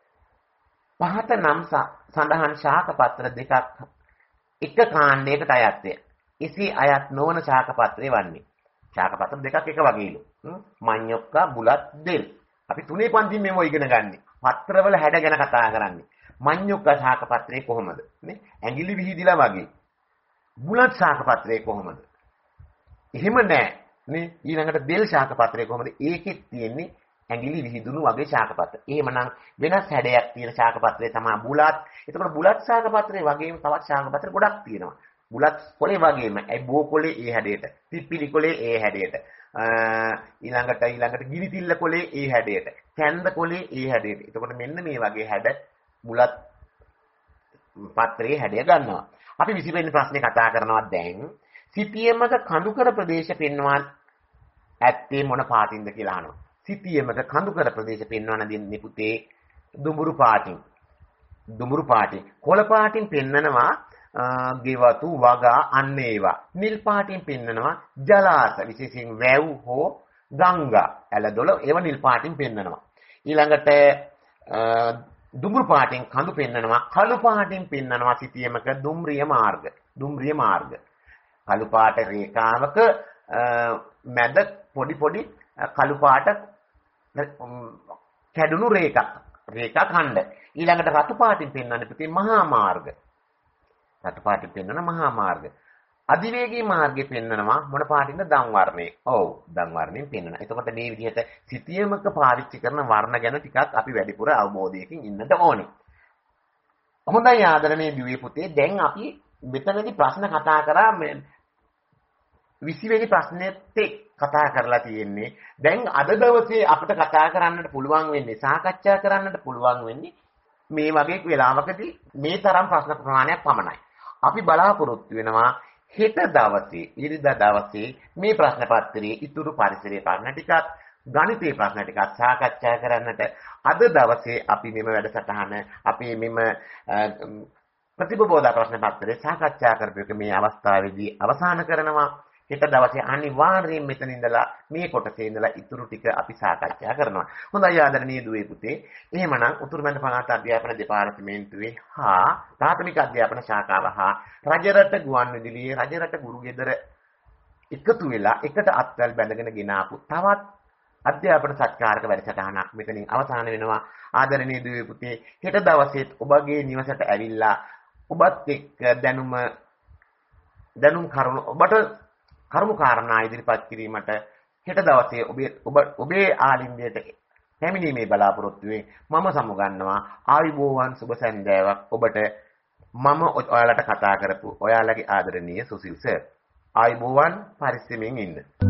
පහත නම් සඳහන් ශාක පත්‍ර දෙකක් එක කාණ්ඩයකට අයත්ය. එසේ අයත් නොවන ශාක පත්‍රය වන්නේ. ශාක පත්‍ර දෙකක් එක වගේලු. මඤ්ඤොක්කා බුලත් දෙල්. අපි තුනේ පන්තියෙන් මේව ඉගෙන ගන්නේ. පත්‍රවල හැඩ ගැන කතා කරන්නේ. මඤ්ඤොක්කා ශාක පත්‍රය කොහොමද? නේ? ඇඟිලි විහිදිලා වගේ. බුලත් ශාක පත්‍රය කොහොමද? එහෙම නෑ. නේ? ඊළඟට දෙල් ශාක පත්‍රය කොහොමද? ඒකෙත් තියෙන්නේ ඇඟිලි විහිදුණු වගේ ශාක පත්‍ර. එහෙමනම් වෙනස් හැඩයක් තියෙන ශාක පත්‍රය තමයි බුලත්. එතකොට බුලත් ශාක පත්‍රය වගේම තවත් ශාක පත්‍ර ගොඩක් තියෙනවා. බුලත් කොලේ වගේම ඒ බෝ කොලේ ඒ හැඩයට, පිපිලි කොලේ ඒ හැඩයට, ඊළඟට ගිනිතිල්ල කොලේ ඒ හැඩයට, කැන්ද කොලේ ඒ හැඩයට. එතකොට මෙන්න මේ වගේ හැඩ බුලත් පත්‍රයේ හැඩය ගන්නවා. අපි 20 වෙනි ප්‍රශ්නේ කතා කරනවා දැන්. සිටියමක කඳුකර ප්‍රදේශ පෙන්වන ඇත්තේ මොන පාටින්ද කියලා අහනවා. සිටියමක කඳුකර ප්‍රදේශ පෙන්වන දෙන්නේ පුතේ දුඹුරු පාටින්. දුඹුරු පාටින්. කොළ පාටින් පෙන්නනවා ගෙවතු වගා අන්න ඒවා. නිල් පාටින් පෙන්නනවා ජලාශ විශේෂයෙන් වැව් හෝ ගංගා ඇලදොල ඒවා නිල් පාටින් පෙන්නනවා. ඊළඟට දුඹුරු පාටින් කඳු පෙන්නනවා. කළු පාටින් පෙන්නනවා සිටියමක දුම්රිය මාර්ග. දුම්රිය මාර්ග. කළු පාට රේඛාවක මැද පොඩි කළු පාට කැඩුණු රේඛා ඛණ්ඩ. ඊළඟට රතු පාටින් පෙන්වන්නේ පුතේ මහා මාර්ග. රතු පාටින් පෙන්වන මහා මාර්ග. අධිවේගී මාර්ගය පෙන්වනවා මොන පාටින්ද දම් වර්ණේ. ඔව් දම් වර්ණයෙන් පෙන්වනවා. එතකොට මේ විදිහට සිතියමක පාවිච්චි කරන වර්ණ ගැන ටිකක් අපි වැඩිපුර අවබෝධයකින් ඉන්නට ඕනේ. හොඳයි ආදරණීය දුවේ පුතේ දැන් අපි මෙතනදී ප්‍රශ්න කතා කරා 20 වෙනි ප්‍රශ්නෙත් කතා කරලා තියෙන්නේ. දැන් අද දවසේ අපිට කතා කරන්නට පුළුවන් වෙන්නේ සාකච්ඡා කරන්නට පුළුවන් වෙන්නේ මේ වගේ වෙලාවකදී මේ තරම් ප්‍රශ්න ප්‍රමාණයක් පමණයි. අපි බලාපොරොත්තු වෙනවා හෙට දවසේ ඉරිදා දවසේ මේ ප්‍රශ්න පත්‍රයේ ඉතුරු පරිසරයේ ප්‍රශ්න ටිකක් ගණිතයේ ප්‍රශ්න ටිකක් සාකච්ඡා කරන්නට අද දවසේ අපි මෙම වැඩසටහන අපි මෙම ප්‍රතිපබෝධ ප්‍රශ්න පත්‍රයේ සාකච්ඡා කරපු එක මේ අවස්ථාවේදී අවසන් කරනවා. හෙට දවසේ අනිවාර්යයෙන් මෙතන ඉඳලා මේ කොටසේ ඉඳලා ඉතුරු ටික අපි සාකච්ඡා කරනවා. හොඳයි ආදරණීය දුවේ පුතේ. එහෙමනම් උතුරුමැද පළාත අධ්‍යාපන දෙපාර්තමේන්තුවේ හා ප්‍රාථමික අධ්‍යාපන ශාඛාව හා රජරට ගුවන්විදුලියේ රජරට ගුරුගෙදර එකතු වෙලා එකට අත්වැල් බැඳගෙන ගෙනාපු තවත් අධ්‍යාපන සත්කාරක වැඩසටහනක් මෙතනින් අවසන් වෙනවා. ආදරණීය දුවේ පුතේ හෙට දවසේත් ඔබගේ නිවසට ඇවිල්ලා ඔබත් එක්ක දැනුම් කරුණු ඔබට කරුණු කාරණා ඉදිරිපත් කිරීමට හෙට දවසේ ඔබේ ආලින්දයට පැමිණීමේ බලාපොරොත්තුවෙන් මම සමුගන්නවා. ආයුබෝවන් සුබ සන්ධ්‍යාවක් ඔබට. මම ඔයාලට කතා කරපු ඔයාලගේ ආදරණීය සුසිල් සර්. ආයුබෝවන් පරිස්සමෙන් ඉන්න.